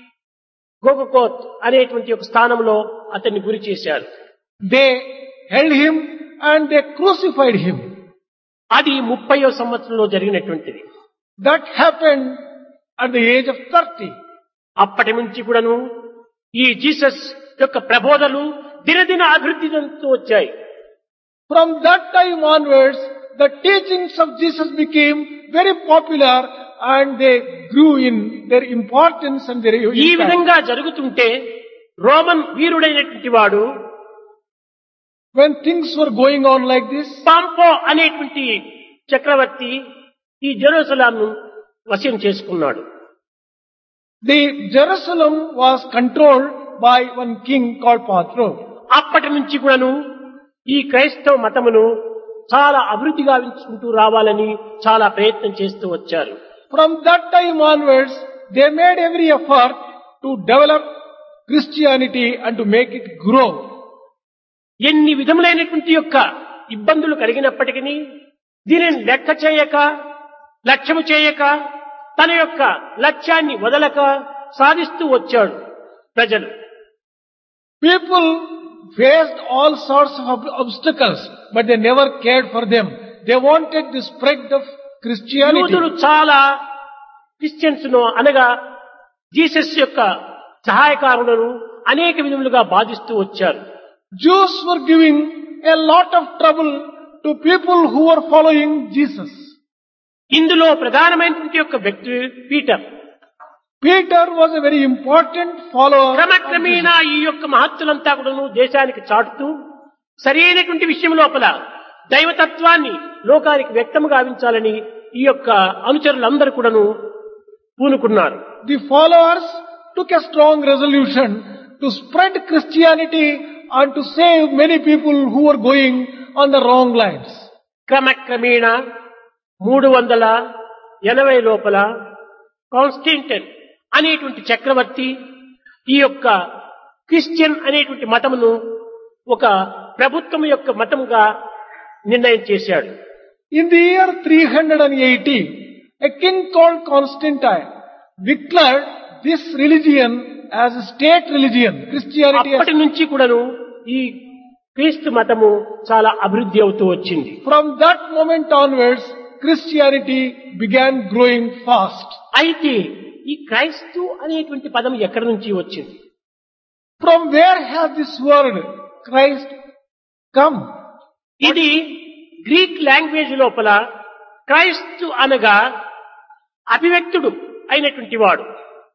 గోగోత్ అనేటువంటి ఒక స్థానంలో అతన్ని గురి చేశారు. They held him and they crucified him. అది 30వ సంవత్సరంలో జరిగినటువంటిది. That happened at the age of 30. అప్పటి నుంచి కూడాను ఈ జీసస్ యొక్క ప్రబోధలు దినదిన అభివృద్ధి చెందుతూ వచ్చాయి. From that time onwards, the teachings of Jesus became very popular and they grew in their importance and their ఈ impact. విధంగా జరుగుతుంటే రోమన్ వీరుడైనటువంటి వాడు When things were going on like this, పాంపో అనేటువంటి చక్రవర్తి ఈ జెరూసలేంను వశం చేసుకున్నాడు. the Jerusalem was controlled by one king called Patro. అప్పటి నుంచి కూడాను ఈ క్రైస్తవ మతమును చాలా అభివృద్ధి గావించుకుంటూ రావాలని చాలా ప్రయత్నం చేస్తూ వచ్చారు. From that time onwards, they made every effort to develop Christianity and to make it grow. ఎన్ని విధములైనటువంటి యొక్క ఇబ్బందులు కలిగినప్పటికీ దీనిని లెక్క చేయక లక్ష్యము చేయక తన యొక్క లక్ష్యాన్ని వదలక సాధిస్తూ వచ్చాడు ప్రజలు. People faced all sorts of obstacles, but they never cared for them. They wanted the spread of Christianity. యూదులు చాలా క్రిస్టియన్స్ ను అనగా జీసస్ యొక్క సహాయకారులను అనేక విధములుగా బాధిస్తూ వచ్చారు. Jews were giving a lot of trouble to people who were following Jesus. ఇందులో ప్రధానమైనటువంటి యొక్క వ్యక్తి Peter. Peter was a very important follower. క్రమక్రమేణా ఈ యొక్క మహత్తులంతా కూడాను దేశానికి చాటుతూ సరైనటువంటి విషయం లోపల దైవతత్వాన్ని లోకానికి వ్యక్తము గావించాలని ఈ యొక్క అనుచరులందరూ కూడాను పూనుకున్నారు. The followers took a strong resolution to spread Christianity and to save many people who were going on the wrong lines. క్రమక్రమేణా 380 లోపల కాన్స్టంటైన్ అనేటువంటి చక్రవర్తి ఈ యొక్క క్రిస్టియన్ అనేటువంటి మతమును ఒక ప్రభుత్వం యొక్క మతంగా నిర్ణయం చేశాడు. In the year 380, a king called Constantine declared this religion as a state religion, Christianity. అప్పటి నుంచి కూడాను ఈ క్రీస్తు మతము చాలా అభివృద్ధి అవుతూ వచ్చింది. From that moment onwards, Christianity began growing fast. అయితే ఈ క్రైస్తు అనేటువంటి పదం ఎక్కడి నుంచి వచ్చింది? From where has this word Christ come? ఇది గ్రీక్ లాంగ్వేజ్ లోపల క్రైస్తు అనగా అభివ్యక్తుడు అయినటువంటి వాడు.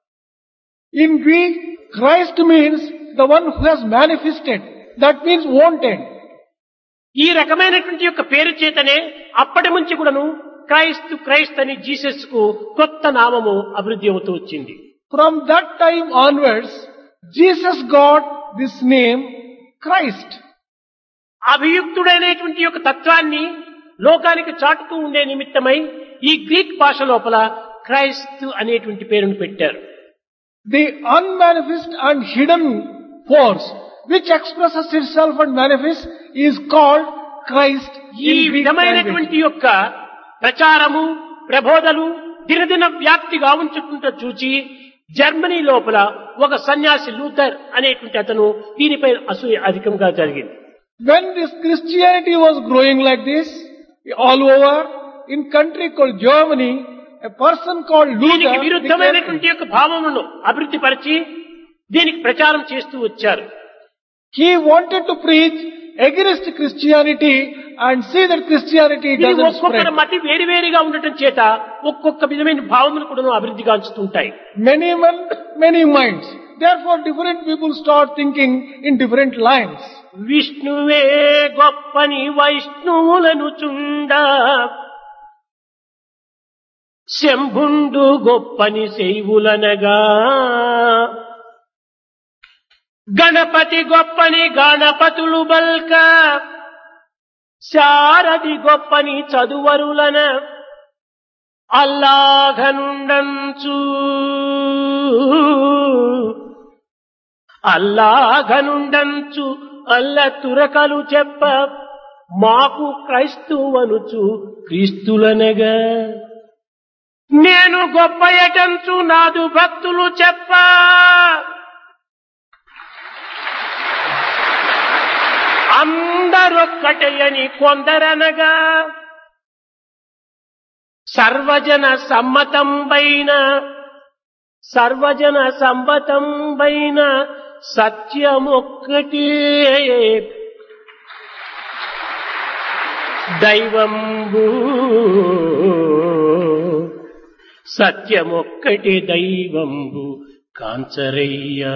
In Greek, Christ means the one who has manifested. That means wanted. ఈ రకమైనటువంటి యొక్క పేరు చేతనే అప్పటి నుంచి కూడాను క్రైస్తు అని జీసస్ కు కొత్త నామము అభివృద్ధి అవుతూ వచ్చింది. From that time onwards, Jesus got this name Christ. అభియుక్తుడైనటువంటి యొక్క తత్వాన్ని లోకానికి చాటుతూ ఉండే నిమిత్తమై ఈ గ్రీక్ భాష లోపల క్రైస్తు అనేటువంటి పేరును పెట్టారు. The unmanifest and hidden force which expresses itself and manifests is called Christ ఈ in Greek విధమైనటువంటి language. యొక్క ప్రచారము ప్రబోధలు దినదిన వ్యాప్తి గావించుకుంటూ చూచి జర్మనీ లోపల ఒక సన్యాసి లూథర్ అనేటువంటి అతను దీనిపై అసూయ అధికంగా జరిగింది. When this Christianity was growing like this, all over, in country called Germany, a person called దీనికి Luther విరుద్ధమైనటువంటి యొక్క భావములను అభివృద్ధి పరిచి దీనికి ప్రచారం చేస్తూ వచ్చారు. he wanted to preach against Christianity and see that Christianity ఇది doesn't ఒక్కొక్కరి spread. మతి వేరువేరుగా ఉండటం చేత ఒక్కొక్క విధమైన భావములు కూడా అభివృద్ధి గాంచుతుంటాయి. Many men, many minds. Therefore, different people start thinking in different lines. విష్ణువే గొప్పని వైష్ణవులను చుండ శంభుండు గొప్పని శైవులనగా గణపతి గొప్పని గణపతులు బల్క శారది గొప్పని చదువరులన అల్లాఘనుండంచు అల్ల తురకలు చెప్ప మాకు క్రైస్తువనుచు క్రీస్తులనగా నేను గొప్ప ఎటంచు నాదు భక్తులు చెప్ప అందరొక్కటయని కొందరనగా సర్వజన సమ్మతంబైన సత్యమొక్కటే దైవంబు సత్యమొక్కటే దైవంబు కాంచరయ్యా.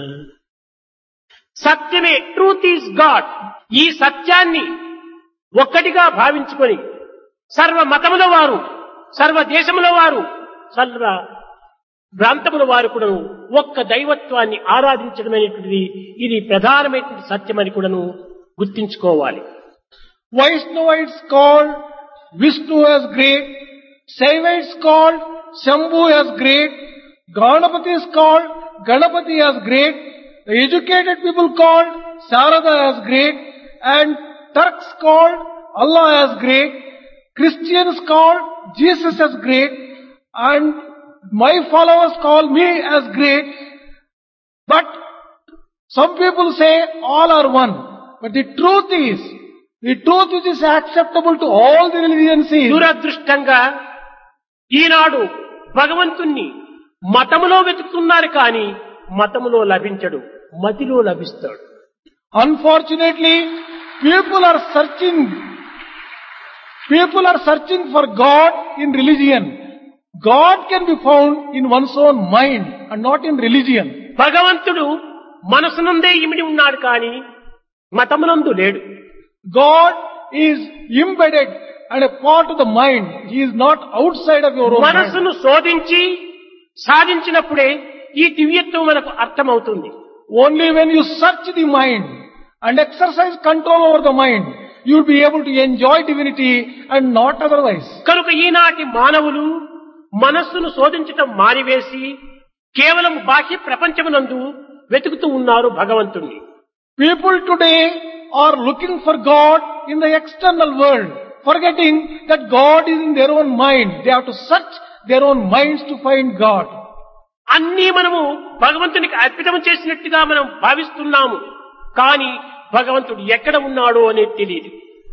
సత్యమే, ట్రూత్ ఈజ్ గాడ్. ఈ సత్యాన్ని ఒక్కటిగా భావించుకొని సర్వ మతముల వారు, సర్వ దేశముల వారు, సర్వ ప్రాంతముల వారు కూడా ఒక్క దైవత్వాన్ని ఆరాధించడమైనటువంటిది ఇది ప్రధానమైనటువంటి సత్యమని కూడాను గుర్తించుకోవాలి. Vaishnavites called Vishnu as great, Saivites called Shambhu as great, Ganapati is called Ganapati as great, the educated people called Sarada as great, and Turks called Allah as great, Christians called Jesus as great, and my followers call me as great. But some people say all are one. But the truth which is acceptable to all the religions is, దురదృష్టంగా ఈనాడు భగవంతుణ్ణి మతములో వెతుకుతున్నారు కానీ మతములో లభించడు, మతిలో లభిస్తాడు. unfortunately, people are searching for God in religion. God can be found in one's own mind and not in religion. భగవంతుడు మనసునందే ఇమిడి ఉన్నాడు కానీ మతమునందు లేడు. God is embedded and a part of the mind. He is not outside of your own mind. మనసును శోధించి సాధించినప్పుడే ఈ దివ్యత్వం మనకు అర్థమవుతుంది. Only when you search the mind and exercise control over the mind, you will be able to enjoy divinity and not otherwise. కనుక ఈనాటి మానవులు మనస్సును శోధించటం మానివేసి కేవలం బాహ్య ప్రపంచమునందు వెతుకుతూ ఉన్నారు భగవంతుణ్ణి. People today are looking for God in the external world, forgetting that God is in their own mind. They have to search their own minds to find God. అన్నీ మనము భగవంతునికి అర్పితం చేసినట్టుగా మనం భావిస్తున్నాము, కానీ భగవంతుడు ఎక్కడ ఉన్నాడో అనేది తెలియదు.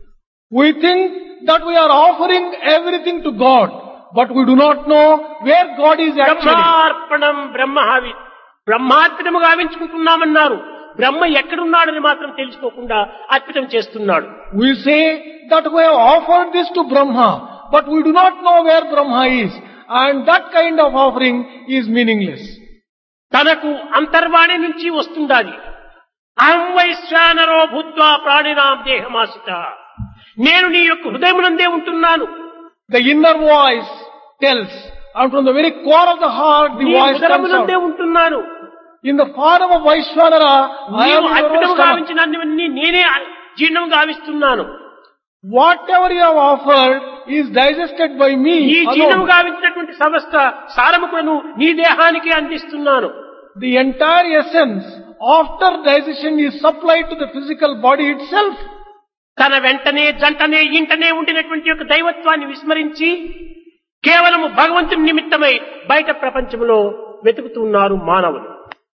We think that we are offering everything to God, but we do not know where God is actually. బ్రహ్మార్పణం బ్రహ్మహావి, బ్రహ్మార్పితము గావించుకుంటున్నామన్నారు, బ్రహ్మ ఎక్కడున్నాడని మాత్రం తెలుసుకోకుండా అర్పితం చేస్తున్నాడు. We say that we have offered this to Brahma, but we do not know where Brahma is, and that kind of offering is meaningless. తనకు అంతర్వాణి నుంచి వస్తుండాలి. అహం వైశ్వానరో భూత్వా ప్రాణినాం దేహమాసిత, నేను నీ యొక్క హృదయమునందే ఉంటున్నాను. The inner voice tells, and from the very core of the heart the voice comes హృదయమునందే out. ఉంటున్నాను. In the form of Vaishwanara, I am your అర్పితం stomach. గావించినన్ని నేనే జీర్ణం గావిస్తున్నాను. Whatever you have offered is digested by me ఈ జీర్ణం alone. గావించినటువంటి సమస్త సారములను నీ దేహానికి అందిస్తున్నాను. The entire essence after digestion is supplied to the physical body itself. తన వెంటనే జంటనే ఇంటనే ఉండినటువంటి యొక్క దైవత్వాన్ని విస్మరించి కేవలము భగవంతుని నిమిత్తమై బయట ప్రపంచంలో వెతుకుతున్నారు మానవులు.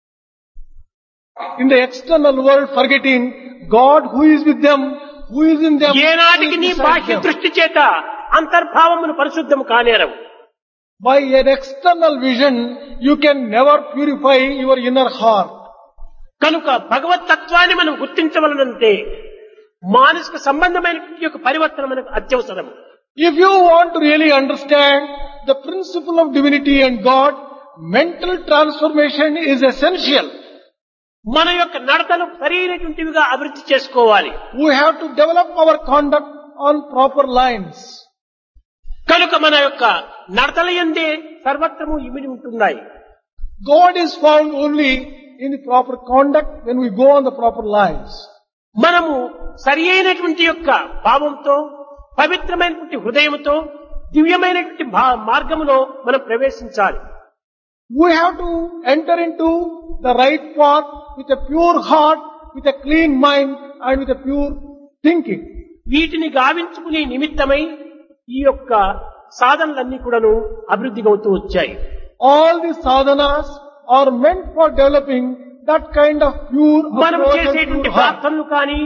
In the external world, forgetting God who is with them, who is in them. ఏనాటికి who నీ is beside బాహ్య them. దృష్టి చేత అంతర్భావమును పరిశుద్ధము కానేరవు. By an external vision, you can never purify your inner heart. కనుక భగవతత్వాన్ని మనం గుర్తించవలనంటే మానసిక సంబంధమైన యొక్క పరివర్తన మనకు అత్యవసరము. If you want to really understand the principle of divinity and God, mental transformation is essential. మన యొక్క నడతను సరైనటువంటివిగా అభివృద్ధి చేసుకోవాలి. We have to develop our conduct on proper lines. కనుక మన యొక్క నడతల యందే సర్వత్రము ఇమిడి ఉంటున్నాయి. God is found only in the proper conduct when we go on the proper lives. మనము సరి అయినటువంటి యొక్క భావంతో, పవిత్రమైనటువంటి హృదయంతో, దివ్యమైనటువంటి మార్గములో మనం ప్రవేశించాలి. We have to enter into the right path with a pure heart, with a clean mind and with a pure thinking. వీటిని గావించుకునే నిమిత్తమై ఈ యొక్క సాధనలన్నీ కూడాను అభివృద్ధిగా అవుతూ వచ్చాయి. All the sadhanas are meant for developing that kind of pure మనం approach and చేసేటువంటి pure heart. ప్రార్థనలు కానీ,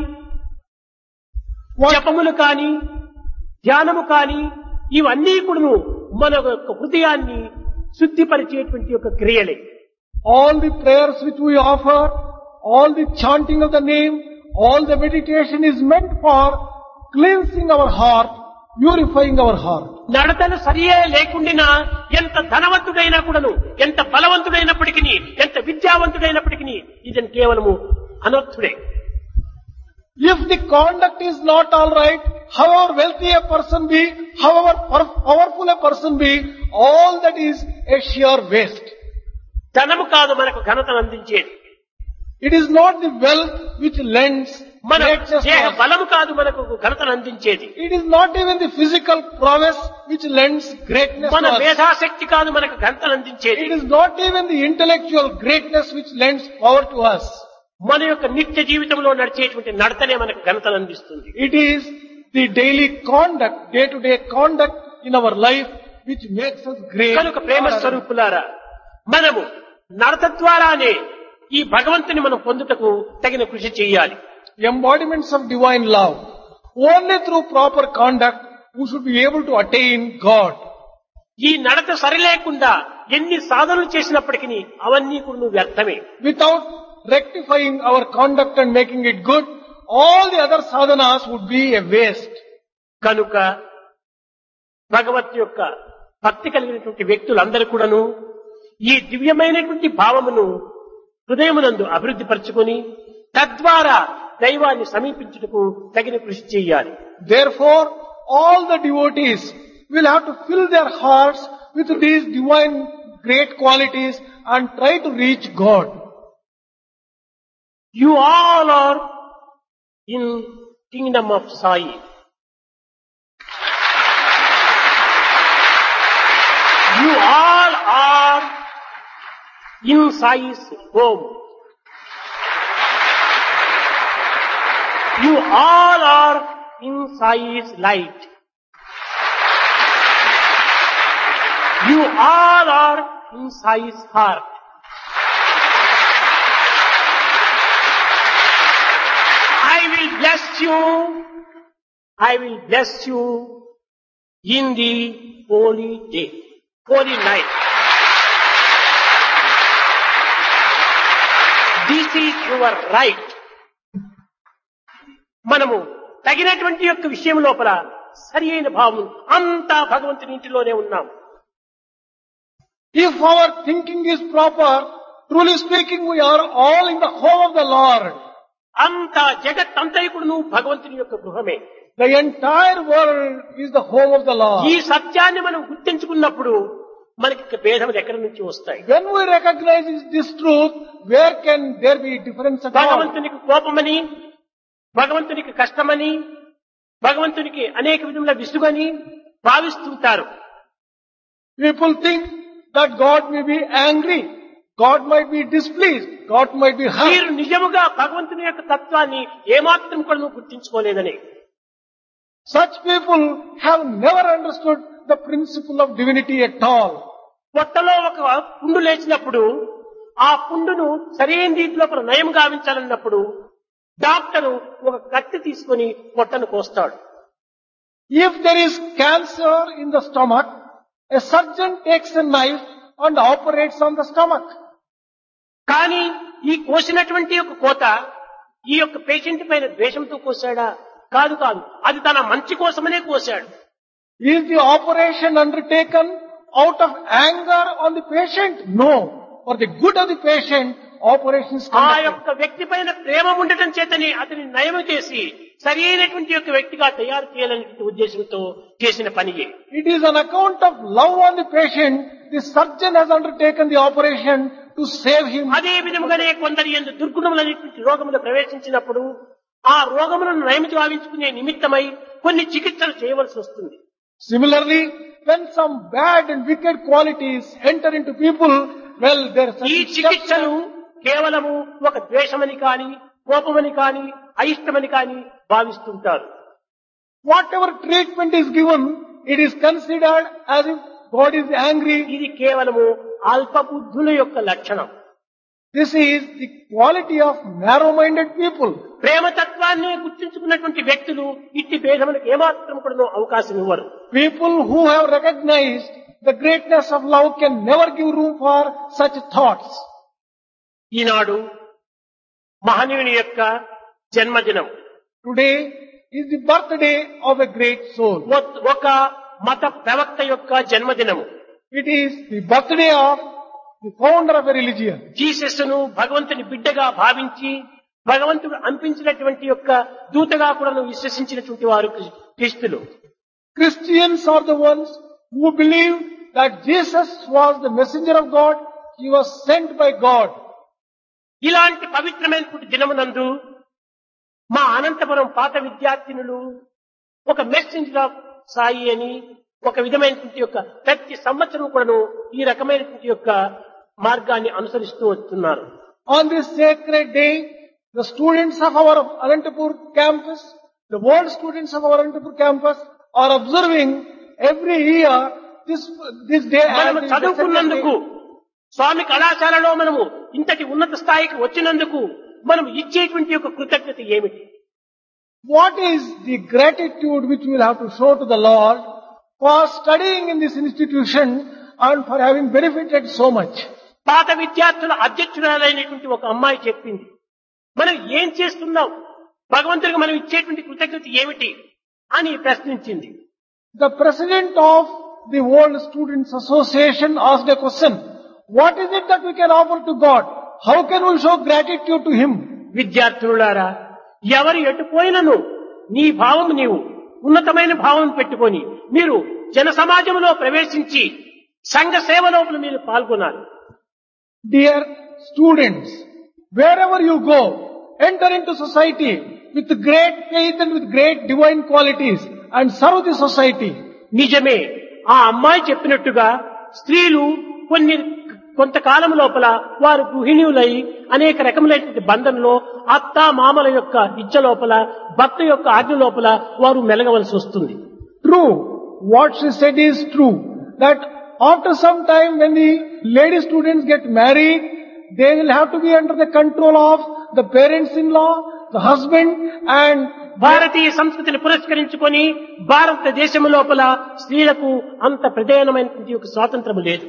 జపములు కానీ, ధ్యానము కానీ, ఇవన్నీ కూడాను మన యొక్క హృదయాన్ని శుద్ధిపరిచేటువంటి యొక్క క్రియలే. All the prayers which we offer, all the chanting of the name, all the meditation is meant for cleansing our heart, purifying our heart. నడతలు సరియే లేకుండా ఎంత ధనవంతుడైనా కూడాను, ఎంత బలవంతుడైనప్పటికీ, ఎంత విద్యావంతుడైనప్పటికీ ఇతను కేవలము అనర్థుడే. If the conduct is not all right, however wealthy a person be, however powerful a person be, all that is a sheer waste. ధనము కాదు మనకు ఘనతను అందించేది. It is not the wealth which lends మన greatness to దేహ us. బలము కాదు మనకు ఘనతను అందించేది. It is not even the physical prowess which lends greatness మన to us. మేధాశక్తి కాదు మనకు ఘనతను అందించేది. It is not even the intellectual greatness which lends power to us. మన యొక్క నిత్య జీవితంలో నడిచేటువంటి నడతనే మనకు ఘనతను అందిస్తుంది. It is the daily conduct, day-to-day conduct in our life which makes us great. కనుక ప్రేమ స్వరూపులారా, మనము నడత ద్వారానే ఈ భగవంతుని మనం పొందుటకు తగిన కృషి చేయాలి. Embodiments of divine love. Only through proper conduct we should be able to attain God. ఈ నడత సరిలేకుండా ఎన్ని సాధనలు చేసినప్పటికీ అవన్నీ కూడా వ్యర్థమే. Without rectifying our conduct and making it good, all the other sadhanas would be a waste. కనుక భగవత్ యొక్క భక్తి కలిగినటువంటి వ్యక్తులందరూ కూడాను ఈ దివ్యమైనటువంటి భావమును హృదయమునందు అభివృద్ధి పరచుకొని తద్వారా దైవాన్ని సమీపించుటకు తగిన కృషి చేయాలి. Therefore, all the devotees will have to fill their hearts with these divine great qualities and try to reach God. You all are in kingdom of Sai. You all are in Sai's home. You all are in Sai's light. You all are in Sai's heart. I will bless you. I will bless you in the holy day, holy night. This is your right. మనము తగినటువంటి యొక్క విషయం లోపల సరి అయిన భావం అంతా భగవంతుని ఇంటిలోనే ఉన్నాం. If our thinking is proper, truly speaking, we are all in the home of the Lord. అంతా జగత్ అంతైకుడును భగవంతుని యొక్క గృహమే. The entire world is the home of the Lord. ఈ సత్యాన్ని మనం గుర్తించుకున్నప్పుడు మనకి భేదములు ఎక్కడి నుంచి వస్తాయి? When we recognize this truth, where can there be difference at all? భగవంతునికి కోపమని, భగవంతునికి కష్టమని, భగవంతునికి అనేక విధముల విసుగని భావిస్తుంటారు. People think that God may be angry, God might be displeased, God might be hurt. మీరు నిజముగా భగవంతుని యొక్క తత్వాన్ని ఏమాత్రం కూడా గుర్తించుకోలేదని. Such people have never understood the principle of divinity at all. పొట్టలో ఒక పుండు లేచినప్పుడు ఆ పుండును సరైన రీతిలో నయం గావించాలన్నప్పుడు డాక్టరు ఒక కత్తి తీసుకొని పొట్టను కోస్తాడు. If there is cancer in the stomach, a surgeon takes a knife and operates on the stomach. కానీ ఈ కోసినటువంటి యొక్క కోత ఈ యొక్క పేషెంట్ పైన ద్వేషంతో కోసాడా? కాదు కాదు, అది తన మంచి కోసమనే కోశాడు. Is the operation undertaken out of anger on the patient? No. For the good of the patient, operation is ఆ conducted. యొక్క వ్యక్తి పైన ప్రేమ ఉండటం చేతని అతని నయం చేసి సరైనటువంటి యొక్క వ్యక్తిగా తయారు చేయాలనే ఉద్దేశంతో చేసిన పనియే. It is on account of love on the patient, the surgeon has undertaken the operation to save him. అదే విధముగానే కొందరి యందు దుర్గుణములైనటువంటి రోగములు ప్రవేశించినప్పుడు ఆ రోగములను నయం గావించుకునే నిమిత్తమై కొన్ని చికిత్సలు చేయవలసి వస్తుంది. Similarly, when some bad and wicked qualities enter into people, well, there are ఈ certain చికిత్సలు steps. కేవలము ఒక ద్వేషమని కాని, కోపమని కాని, అయిష్టమని కాని భావిస్తుంటారు. Whatever treatment is given, it is considered as if God is angry. ఇది కేవలము అల్పబుద్ధుల యొక్క లక్షణం. This is the quality of narrow-minded people. ప్రేమతత్వాన్ని గుర్తించుకున్నటువంటి వ్యక్తులు ఇట్టి భేదములకు ఏమాత్రం కూడా అవకాశం ఇవ్వరు. People who have recognized the greatness of love can never give room for such thoughts. ఈనాడు మహనీయుని యొక్క జన్మదినం. Today is the birthday of a great soul. ఒక మత ప్రవక్త యొక్క జన్మదినము. It is the birthday of the founder of a religion. Jesus ను భగవంతుని బిడ్డగా భావించి భగవంతుడు అంపించినటువంటి యొక్క దూతగా కూడా విశ్వసించినటువంటి వారు క్రీస్తులు. Christians are the ones who believe that Jesus was the messenger of God. He was sent by God. ఇలాంటి పవిత్రమైనటువంటి దినమునందు మా అనంతపురం పాత విద్యార్థినులు ఒక మెసెంజర్ ఆఫ్ సాయి అని ఒక విధమైనటువంటి యొక్క ప్రతి సంవత్సరం కూడాను ఈ రకమైనటువంటి యొక్క మార్గాన్ని అనుసరిస్తూ వస్తున్నారు. On this sacred day, the students of our Anantapur campus, the world students of our Anantapur campus are observing every year this day as మనము the చదువుకున్నందుకు sacred day. స్వామి కళాశాలలో మనము ఇంతటి ఉన్నత స్థాయికి వచ్చినందుకు మనం ఇచ్చేటువంటి యొక్క కృతజ్ఞత ఏమిటి? What is the gratitude which we will have to show to the Lord for studying in this institution and for having benefited so much? పాత విద్యార్థుల అధ్యక్షురాలైనటువంటి ఒక అమ్మాయి చెప్పింది, మనం ఏం చేస్తున్నాం, భగవంతుడికి మనం ఇచ్చేటువంటి కృతజ్ఞత ఏమిటి అని ప్రశ్నించింది. The president of the World Students Association asked a question. What is it that we can offer to God? How can we show gratitude to Him? విద్యార్థులారా, ఎవరు ఎటుపోయినను నీ భావం నీవు ఉన్నతమైన భావం పెట్టుకొని మీరు జన సమాజంలో ప్రవేశించి సంఘ సేవ లోపల మీరు పాల్గొనాలి. Dear students, wherever you go, enter into society with great faith and with great divine qualities and serve the society. నిజమే, ఆ అమ్మాయి చెప్పినట్టుగా స్త్రీలు కొంతకాలం లోపల వారు గృహిణులై అనేక రకములైనటువంటి బంధంలో అత్త మామల యొక్క ఇచ్చ లోపల భర్త యొక్క ఆజ్ఞ లోపల వారు మెలగవలసి వస్తుంది. True, what she said is true, that after some time when the lady students get married, they will have to be under the control of the parents-in-law, the husband, and భారతీయ సంస్కృతిని పురస్కరించుకొని భారతదేశం లోపల స్త్రీలకు అంత ప్రధానమైనటువంటి ఒక స్వాతంత్రం లేదు.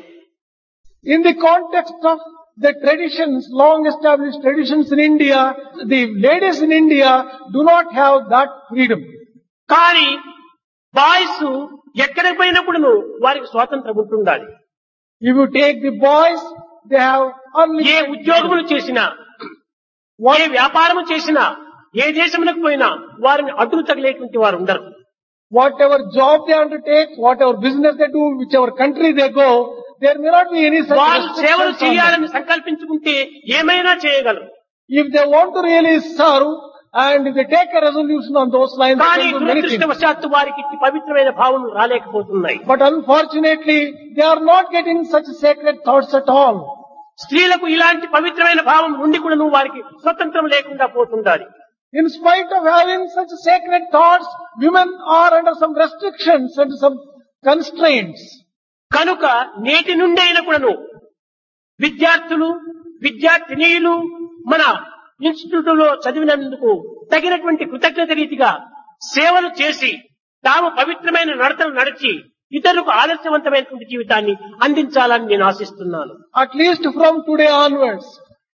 in the context of the traditions, long established traditions in India, the ladies in India do not have that freedom. కానీ బాయ్స్ ఎక్కడికి పోయినప్పుడు వారికి స్వాతంత్రం ఉంటుండాలి. If you take the boys, they have ఏ ఉద్యోగములు చేసినా, ఏ వ్యాపారము చేసినా, ఏ దేశములకు పోయినా వారిని అడ్డు తగిలేటువంటి వారు ఉండరు. whatever job they undertake, whatever business they do, whichever country they go, there may not be any such వారు సేవలు restrictions on చేయాలని them. సంకల్పించుకుంటే ఏమైనా చేయగలరు. If they want to really serve and if they take a resolution on those lines, they కానీ can do many things. దురదృష్టవశాత్తు వారికి ఇట్టి పవిత్రమైన భావం రాలేకపోతున్నాయి. But unfortunately, they are not getting such sacred thoughts at all. స్త్రీలకు ఇలాంటి పవిత్రమైన భావం నుండి కూడా వారికి స్వతంత్రం లేకుండా పోతుండాలి. In spite of having such sacred thoughts, women are under some restrictions and some constraints. కనుక నేటి నుండి అయినా కూడాను విద్యార్థులు విద్యార్థినీయులు మన ఇన్స్టిట్యూట్ లో చదివినందుకు తగినటువంటి కృతజ్ఞత రీతిగా సేవలు చేసి తాము పవిత్రమైన నడతలు నడిచి ఇతరులకు ఆదర్శవంతమైనటువంటి జీవితాన్ని అందించాలని నేను ఆశిస్తున్నాను. At least from today onwards.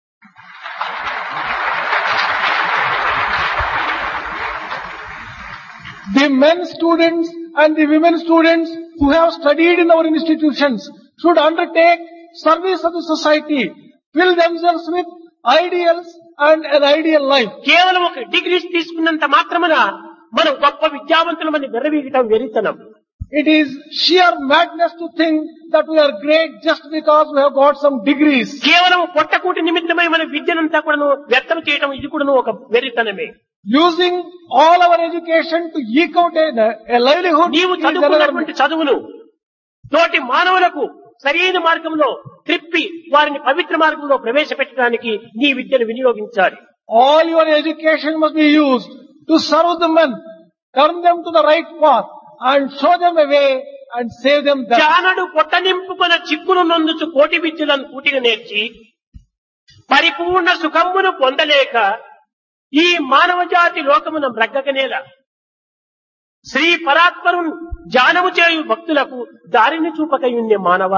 The men students and the women students who have studied in our institutions should undertake service of the society, fill themselves with ideals and an ideal life. కేవలం ఒక degrees తీసుకున్నంత మాత్రమున మనం గొప్ప విద్యావంతులమని విర్రవీగటం వెరితనం. It is sheer madness to think that we are great just because we have got some degrees. కేవలం పొట్టకూటి నిమిత్తమై మన విద్యనంతా కూడాను వ్యర్థం చేయడం ఇది కూడాను ఒక వెరితనమే. Using all our education to eke out a livelihood నీవు is another. చదువుకున్నటువంటి చదువును తోటి మానవులకు సరైన మార్గంలో త్రిప్పి వారిని పవిత్ర మార్గంలో ప్రవేశపెట్టడానికి నీ విద్యను వినియోగించాలి. All your education must be used to serve the men, turn them to the right path and show them a way and save them there. జానడు పొట్ట నింపుకొన చిక్కును నొందుచు కోటి విద్యలను కూటిగా నేర్చి పరిపూర్ణ సుఖమును పొందలేక ఈ మానవ జాతి లోకమున మ్రగ్గకనేల శ్రీ పరాత్పరును జానము చేయు భక్తులకు దారిని చూపకయున్నే మానవ.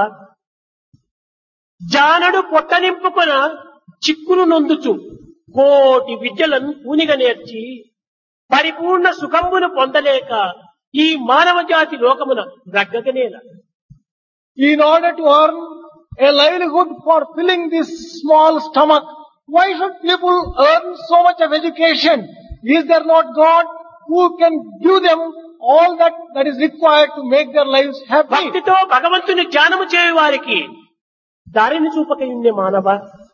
జానడు పొట్ట నింపుకొన చిక్కును నొందుచు కోటి విద్యలను పూనిగా నేర్చి పరిపూర్ణ సుఖమును పొందలేక ఈ మానవ జాతి లోకమున మ్రగ్గకనేల. In order to earn a livelihood for filling this small stomach, why should people earn so much of education? Is there not God who can give them all that is required to make their lives happy? భక్తితో భగవంతుని ధ్యానము చేయు వారికి దారిని చూపకయున్నే మానవ.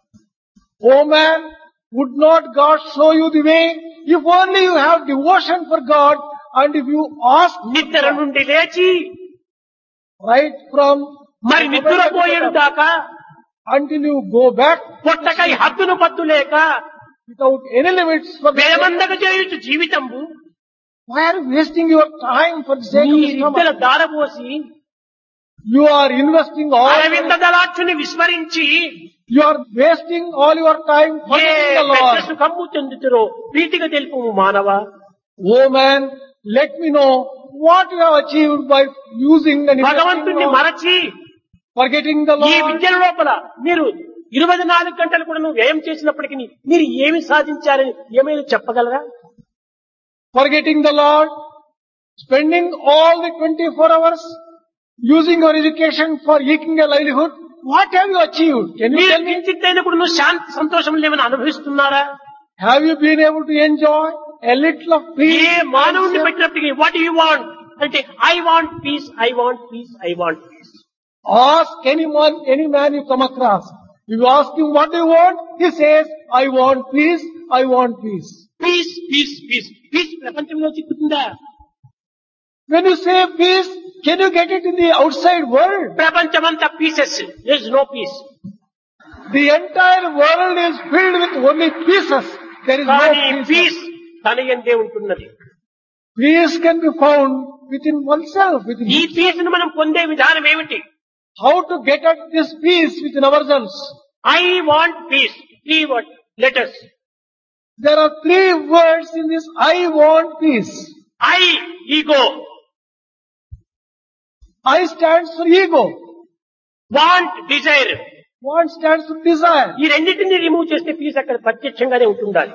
Oh man, would not God show you the way? If only you have devotion for God and if you ask నిద్ర నుండి లేచి right from మరి నిద్రపోయేడు దాకా until you go back పొట్టకై హద్దును పద్దు లేక without any limits for the వేమందక చేయుచు జీవితంబు why are you wasting your time for the sake of the ఇద్దరు stomach? దారపోసి You are investing all Aravinda దళాక్షుని విస్మరించి you are wasting all your time A forgetting the పెద్ద Lord. సుఖము చెందుతురో ప్రీతిగా తెలుపు మానవ. Oh man, let me know what you have achieved by using and investing భగవంతుణ్ణి on మరచి forgetting the ఈ Lord. విద్యల లోపల మీరు 24 గంటలు కూడా వ్యయం చేసినప్పటికీ మీరు ఏమి సాధించారని ఏమైనా చెప్పగలరా? Forgetting the Lord, spending all the 24 hours using your education for eking a livelihood, what have you achieved? Can you మీరు tell me? కించిత్తైనా కూడా నువ్వు శాంతి సంతోషం లేవని అనుభవిస్తున్నారా? Have you been able to enjoy a little of peace? ఏ మానవుడిని పెట్టినప్పటికీ వాట్ యు వాంట్ అంటే I want peace, I want peace, I want peace. Ask any man you come across. If you ask him what do you want, he says, I want peace, I want peace. Peace peace peace peace ప్రపంచంలో చిక్కుతుందా? When you say peace, can you get it in the outside world? ప్రపంచమంతా pieces, there is no peace. The entire world is filled with only pieces. There is no కానీ peace. Peace తన యందే ఉంటున్నది. Peace can be found within oneself. Within ఈ peace ను మనం పొందే విధానం ఏమిటి? how to get at this peace within ourselves. I want peace, 3 words, letters. There are 3 words in this I want peace. I ego, I stands for ego. Want desire. Want stands for desire. ఈ రెండింటిని remove చేస్తే piece అక్కడ ప్రత్యక్షంగానే ఉంటుండాలి.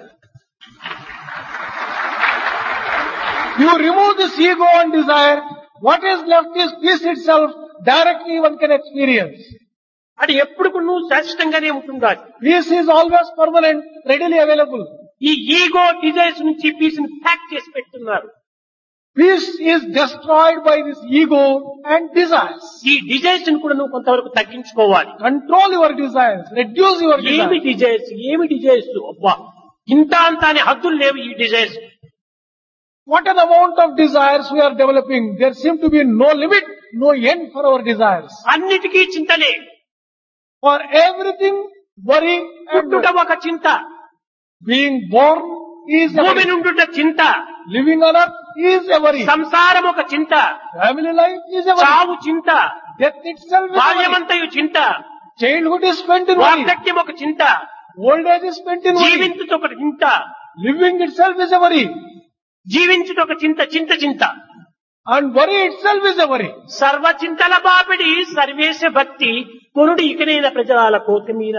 You remove this ego and desire, what is left is peace itself, directly one can experience. అది ఎప్పుడు నువ్వు శాశ్వతంగానే ఉంటుండాలి. Peace is always permanent, readily available. ఈ ఈగో డిజైర్స్ నుంచి పీస్ ని ప్యాక్ చేసి పెడుతున్నారు. Peace is destroyed by this ego and desires. ఈ డిజైర్స్ ని కూడా నువ్వు కొంతవరకు తగ్గించుకోవాలి. Control your desires, reduce your ఏమి desires. డిజైర్స్ అబ్బా ఇంత అంత అనే హద్దులు లేవు ఈ desires. What an amount of desires we are developing. There seems to be no limit, no end for our desires. అన్నిటికీ చింతలే. For everything, worry and పుట్టుట worry. ఒక చింత, Being born is a భూమి worry. నుండుట చింత, Living on earth is a worry. సంసారం ఒక చింత, Family life is a worry. చావు చింత, Death itself is a worry. బాల్యమంతయు చింత, Childhood is spent in worry. వార్ధక్యం ఒక చింత, Old age is spent in worry. జీవించుట ఒక చింత, Living itself is a worry. జీవించుట ఒక చింత, చింత. And worry itself is a worry. సర్వ చింతల బాపిడి సర్వేశ భక్తి కొనుడు ఇకనైన ప్రజల కోతిమీర.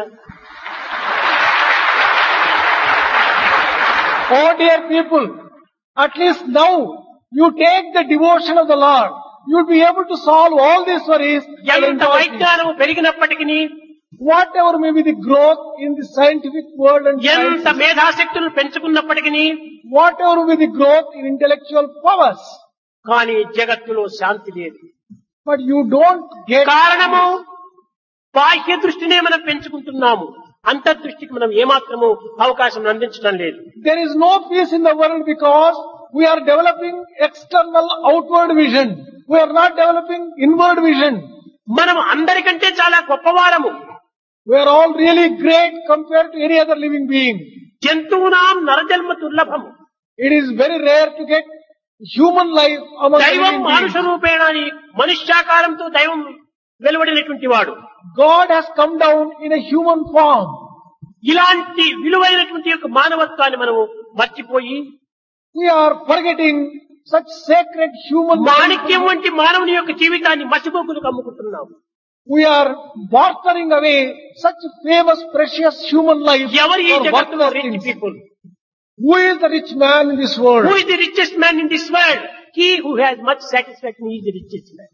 Oh dear people, at least now you take the devotion of the Lord. You will be able to solve all these worries and ఎంత enjoy peace. వైజ్ఞానము పెరిగినప్పటికీ Whatever may be the growth in the scientific world and ఎంత science, మేధాశక్తులను పెంచుకున్నప్పటికీ whatever may be the growth in intellectual powers, కానీ జగత్తులో శాంతి లేదు. but you don't get కారణము బాహ్య దృష్టినే మనం పెంచుకుంటున్నాము, అంతర్దృష్టికి మనం ఏమాత్రము అవకాశం అందించడం లేదు. there is no peace in the world because we are developing external outward vision. We are not developing inward vision. మనం అందరికంటే చాలా గొప్పవారము. We are all really great compared to any other living being. జంతువునాం నరజన్మ దుర్లభము. It is very rare to get human life among the దైవం living మానుష beings. రూపేణ అని మనుష్యాకారంతో దైవం వెలువడినటువంటి వాడు. God has come down in a human form. ఇలాంటి విలువైనటువంటి యొక్క మానవత్వాన్ని మనము మర్చిపోయి We are forgetting such sacred human Manikyam life. వంటి మానవుని యొక్క జీవితాన్ని మసిపోకులకు అమ్ముకుంటున్నాము. We are bartering away such famous, precious human life ఎవరు ఈ for జగత్తులో worthless rich things. People? Who is the rich man in this world? Who is the richest man in this world? He who has much satisfaction is the richest man.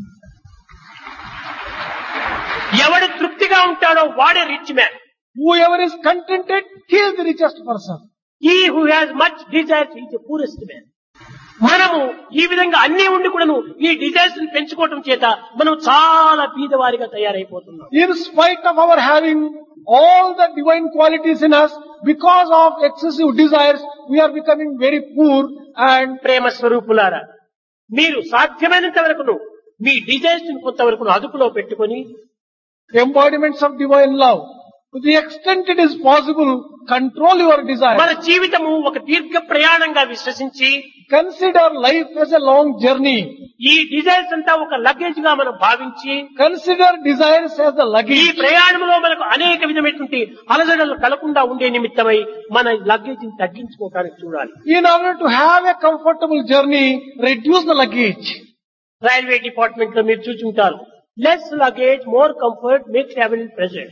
ఎవడు తృప్తిగా ఉంటాడో వాడే rich man. Whoever is contented, he is the richest person. He who has much desires is the poorest man. మనము ఈ విధంగా అన్ని ఉండి కూడాను ఈ డిజైర్స్ ని పెంచుకోవటం చేత మనం చాలా బీదవారిగా తయారైపోతున్నాం. In spite of our having all the divine qualities in us, because of excessive desires, we are becoming very poor and ప్రేమ స్వరూపులారా, మీరు సాధ్యమైనంత వరకును మీ డిజైర్స్ ని కొంతవరకు అదుపులో పెట్టుకొని embodiments of divine love. To the extent it is possible, control your మన desires. జీవితము ఒక దీర్ఘ ప్రయాణంగా విశ్వసించి Consider life as a long journey. ఈ డిజైర్స్ అంతా ఒక లగేజ్ గా మనం భావించి Consider desires as the ఈ luggage. ప్రయాణంలో మనకు అనేక విధమైనటువంటి అలజడలు కలగకుండా ఉండే నిమిత్తమై మన లగేజ్ ని తగ్గించుకోవడానికి చూడాలి. In order to have a comfortable journey, reduce the luggage. Railway department లో మీరు చూసుంటారు, less luggage more comfort make travel present.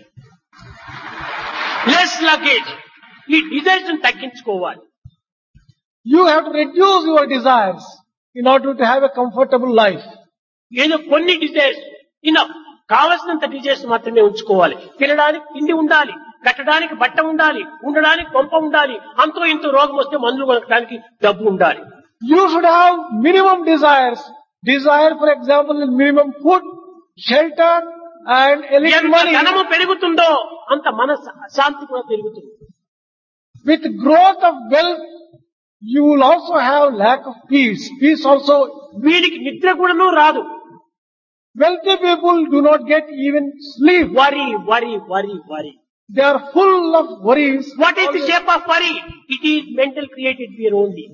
Less luggage, ఈ డిజైర్స్ ని తగ్గించుకోవాలి. You have to reduce your desires in order to have a comfortable life. ఏదో కొన్ని desires enough, కావలసినంత desires మాత్రమే ఉంచుకోవాలి. తినడానికి తిండి ఉండాలి, కట్టడానికి బట్ట ఉండాలి, ఉండడానికి కొంప ఉండాలి, అంతో ఇంతో రోగం వస్తే మందులు కొనడానికి డబ్బు ఉండాలి. You should have minimum desires. Desire, for example, is minimum food, shelter, and a little ఎంత money. ధనము పెరుగుతుందో అంత మన శాంతి కూడా పెరుగుతుంది. With growth of wealth, you will also have lack of peace. Peace also. వీడికి నిద్ర కూడాను రాదు. Wealthy people do not get even sleep. వరి వరి వరి వరి. They are full of worries. What is the shape of worry? It is mental created fear only.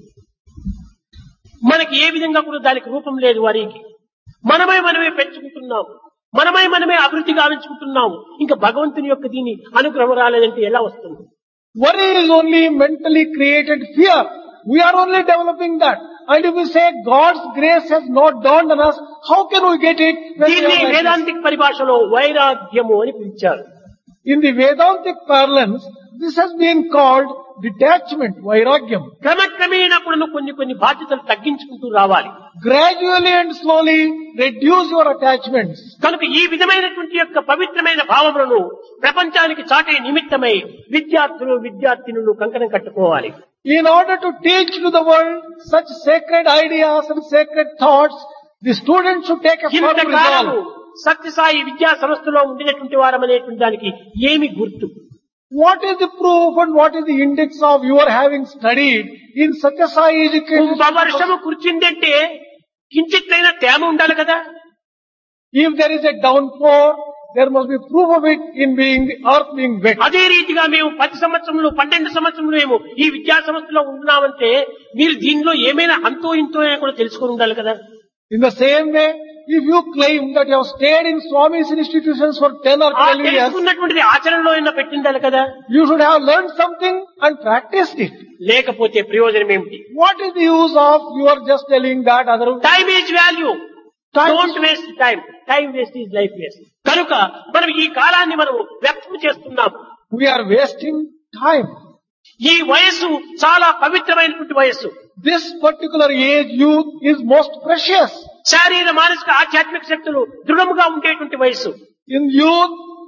మనకి ఏ విధంగా కూడా దానికి రూపం లేదు వరికి. మనమే పెంచుకుంటున్నాము, మనమే అభివృద్ధి గావించుకుంటున్నాము. ఇంకా భగవంతుని యొక్క దీని అనుగ్రహం రాలేదంటే ఎలా వస్తుంది? Worry is only mentally created fear. We are only developing that. And if we say God's grace has not dawned on us, how can we get it? When we దీన్ని are like this? వేదాంతిక పరిభాషలో వైరాగ్యము అని పిలిచారు. In the Vedantic parlance, this has been called detachment, vairagyam. క్రమక్రమేణా కూడా కొన్ని బాధ్యతలు తగ్గించుకుంటూ రావాలి. Gradually and slowly reduce your attachments. కనుక ఈ విధమైనటువంటి యొక్క పవిత్రమైన భావములను ప్రపంచానికి చాటే నిమిత్తమై విద్యార్థినులు కంకణం కట్టుకోవాలి. In order to teach to the world such sacred ideas and sacred thoughts, the students should take a firm ఇంతకాలము resolve. సత్యసాయి విద్యా సంస్థలో ఉండినటువంటి వారమనేటువంటి దానికి ఏమి గుర్తు? What is the proof and what is the index of your having studied in Satya Sai education? కుంభవర్షము కుర్చిందంటే కించిత్తైనా తేమ ఉండాలి కదా. If there is a downpour, there must be proof of it in being the earth being wet. అదే రీతిగా మేము 10 సంవత్సరములు 12 సంవత్సరములు మేము ఈ విద్యా సంస్థలో ఉన్నామంటే మీరు దీనిలో ఏమైనా అంతో ఇంతో కూడా తెలుసుకుని ఉండాలి కదా. In the same way, if you claim that you have stayed in Swami's institutions for 10 or ఆ 12 years, తెలుసుకున్నటువంటిది ఆచరణలో అయినా పెట్టిండాలి కదా. you should have learned something and practiced it. లేకపోతే ప్రయోజనం ఏమిటి? What is the use of you are just telling that other? Time is value. Time don't waste time. Time waste is life waste. కనుక మనం ఈ కాలాన్ని మనం వ్యర్థం చేస్తున్నాం. We are wasting time. ఈ వయస్సు చాలా పవిత్రమైనటువంటి వయస్సు. This particular age, youth, is most precious. శారీర మానసిక ఆధ్యాత్మిక శక్తులు దృఢముగా ఉండేటువంటి వయస్సు. In youth,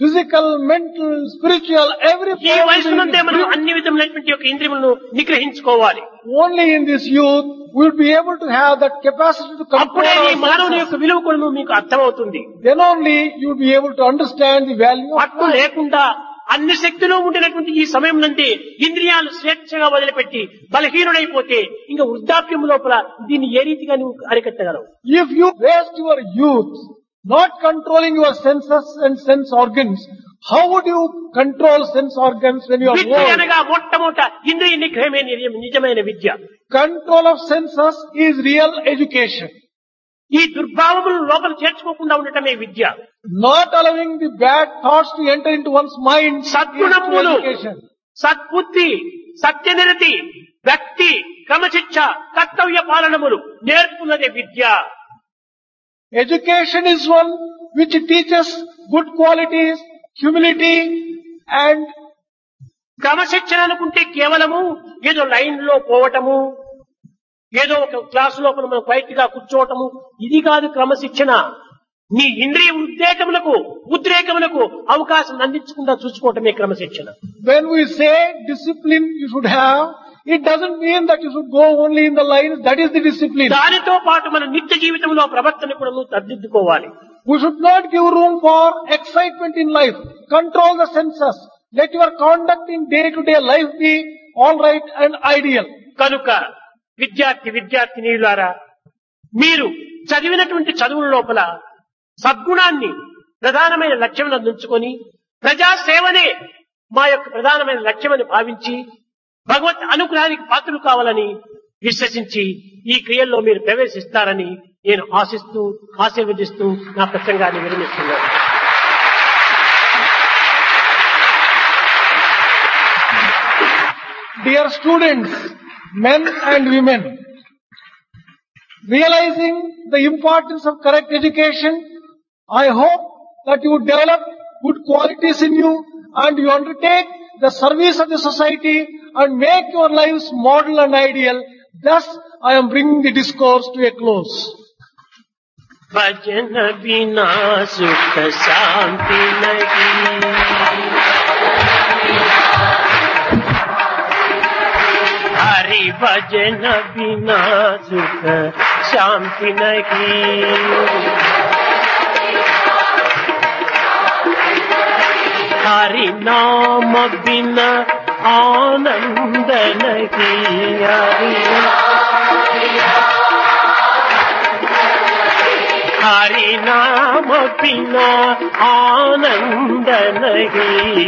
physical, mental, spiritual, every ఈ form వయసునందే మనం will be అన్ని విధములైనటువంటి యొక్క ఇంద్రియములను నిగ్రహించుకోవాలి. only in this youth we will be able to have that capacity to control అప్పుడే ఈ our మానవుని senses. యొక్క విలువ కూడా మీకు అర్థమవుతుంది. Then only you will be able to understand the value of పట్టు life. లేకుండా అన్ని శక్తిలో ఉండినటువంటి ఈ సమయం నుండి ఇంద్రియాలు స్వేచ్ఛగా వదిలిపెట్టి బలహీనుడైపోతే ఇంకా వృద్ధాప్యం లోపల దీన్ని ఏ రీతిగా నువ్వు అరికట్టగలవు? If you waste your youth not controlling your senses and sense organs, how would you control sense organs when you are Vidya old? అనగా మొట్టమొదట ఇంద్రియ నిగ్రహమే నిజమైన విద్య. Control of senses is real education. ఈ దుర్భావములను లోపల చేర్చుకోకుండా ఉండటమే విద్య. Not allowing the bad thoughts to enter into one's mind is సద్గుణములు, education. సద్బుద్ధి, సత్యనిరతి, భక్తి, క్రమశిక్ష, కర్తవ్య పాలనములు నేర్పున్నదే విద్య. Education is one which teaches good qualities, humility and క్రమశిక్షణ అనుకుంటే కేవలము ఏదో లైన్ లో పోవటము, ఏదో ఒక క్లాసు లోపల మనం క్వైట్ గా కూర్చోవటము, ఇది కాదు క్రమశిక్షణ. నీ ఇంద్రియ ఉద్రేకములకు అవకాశం అందించకుండా చూసుకోవటమే క్రమశిక్షణ. when we say discipline you should have, it doesn't mean that you should go only in the lines, that is the discipline. దానితో పాటు మన నిత్య జీవితంలో ప్రవర్తన కూడా నువ్వు సర్దిద్దుకోవాలి. We should not give room for excitement in life. Control the senses. Let your conduct in day-to-day life be all right and ideal. కనుక విద్యార్థినీయులారా, మీరు చదివినటువంటి చదువుల లోపల సద్గుణాన్ని ప్రధానమైన లక్ష్యం అందించుకొని ప్రజాసేవనే మా యొక్క ప్రధానమైన లక్ష్యమని భావించి భగవత్ అనుగ్రహానికి పాత్రలు కావాలని విశ్వసించి ఈ క్రియల్లో మీరు ప్రవేశిస్తారని నేను ఆశీర్వదిస్తూ నా ప్రసంగాన్ని విరమిస్తున్నాను. Dear students, men and women, realizing the importance of correct education, I hope that you would develop good qualities in you and you undertake the service of the society and make your lives model and ideal. Thus, I am bringing the discourse to a close. भजन बिना सुख शांति नहीं, हरि भजन बिना सुख शांति नहीं, हरि नाम बिना आनंद नहीं, हरि नाम बिना आनंद नहीं,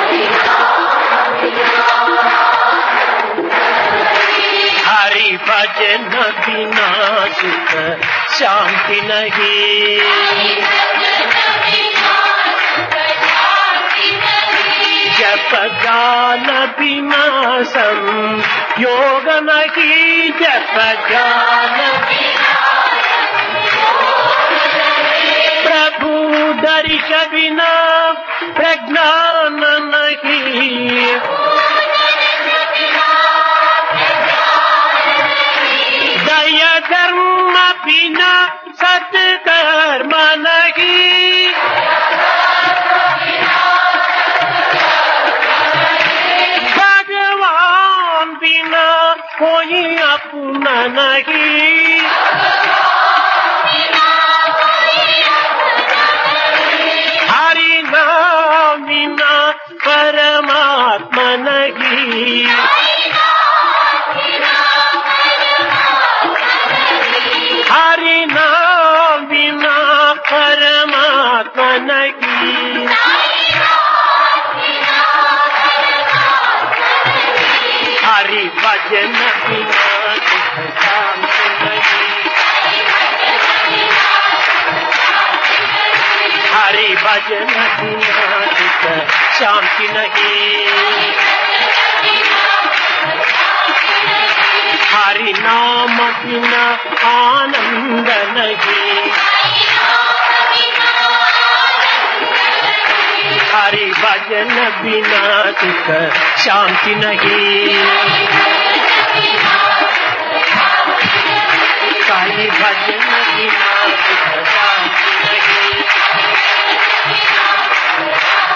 हरि भजन बिना सुख शांति नहीं, जप गान बिना संयोग नहीं, जप गान प्रभु दर्श बिना प्रज्ञान नहीं, दया धर्म बिना सत्कर्म नहीं, भगवान बिना कोई अपना नहीं, हरि नाम बिना परमात्मा नहीं, हरि नाम बिना परमात्मा नहीं, हरि भजन बिना सुख शांति नहीं, हरि भजन बिना सुख शांति नहीं, हरि नाम बिना आनंद नहीं, हरि भजन बिना सुख शांति नहीं, हरि भजन बिना सुख शांति नहीं।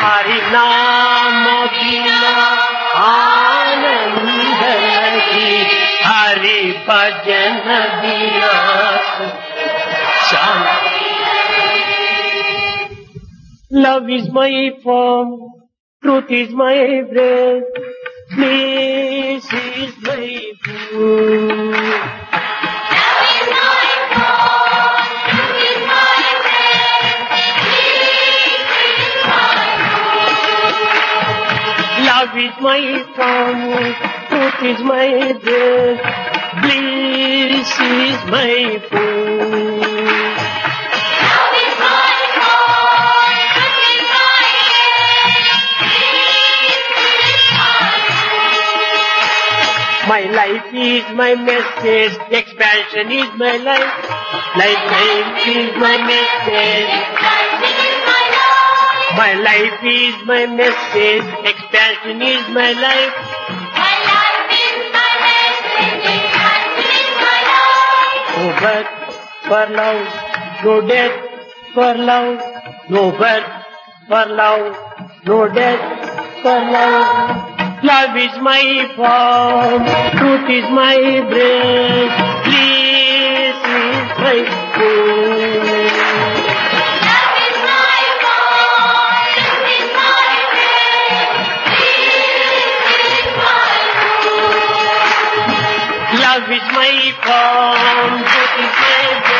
हरि नाम बिना आनंद नहीं, हरि भजन बिना शांति। Love is my form, truth is my breath, peace is my food. Love is my form, truth is my breath, bliss is my food. My life is my message, expansion is my life. Life is my message, expansion is my life. My life is my message, expansion is my life. My life is my message, expansion is my life. No birth for love, no death for love. No birth for love, no death for love. Love is my form, truth is my breath, bliss is my food. Love is my form, truth is my breath, bliss is my food. Love is my form, truth is my breath.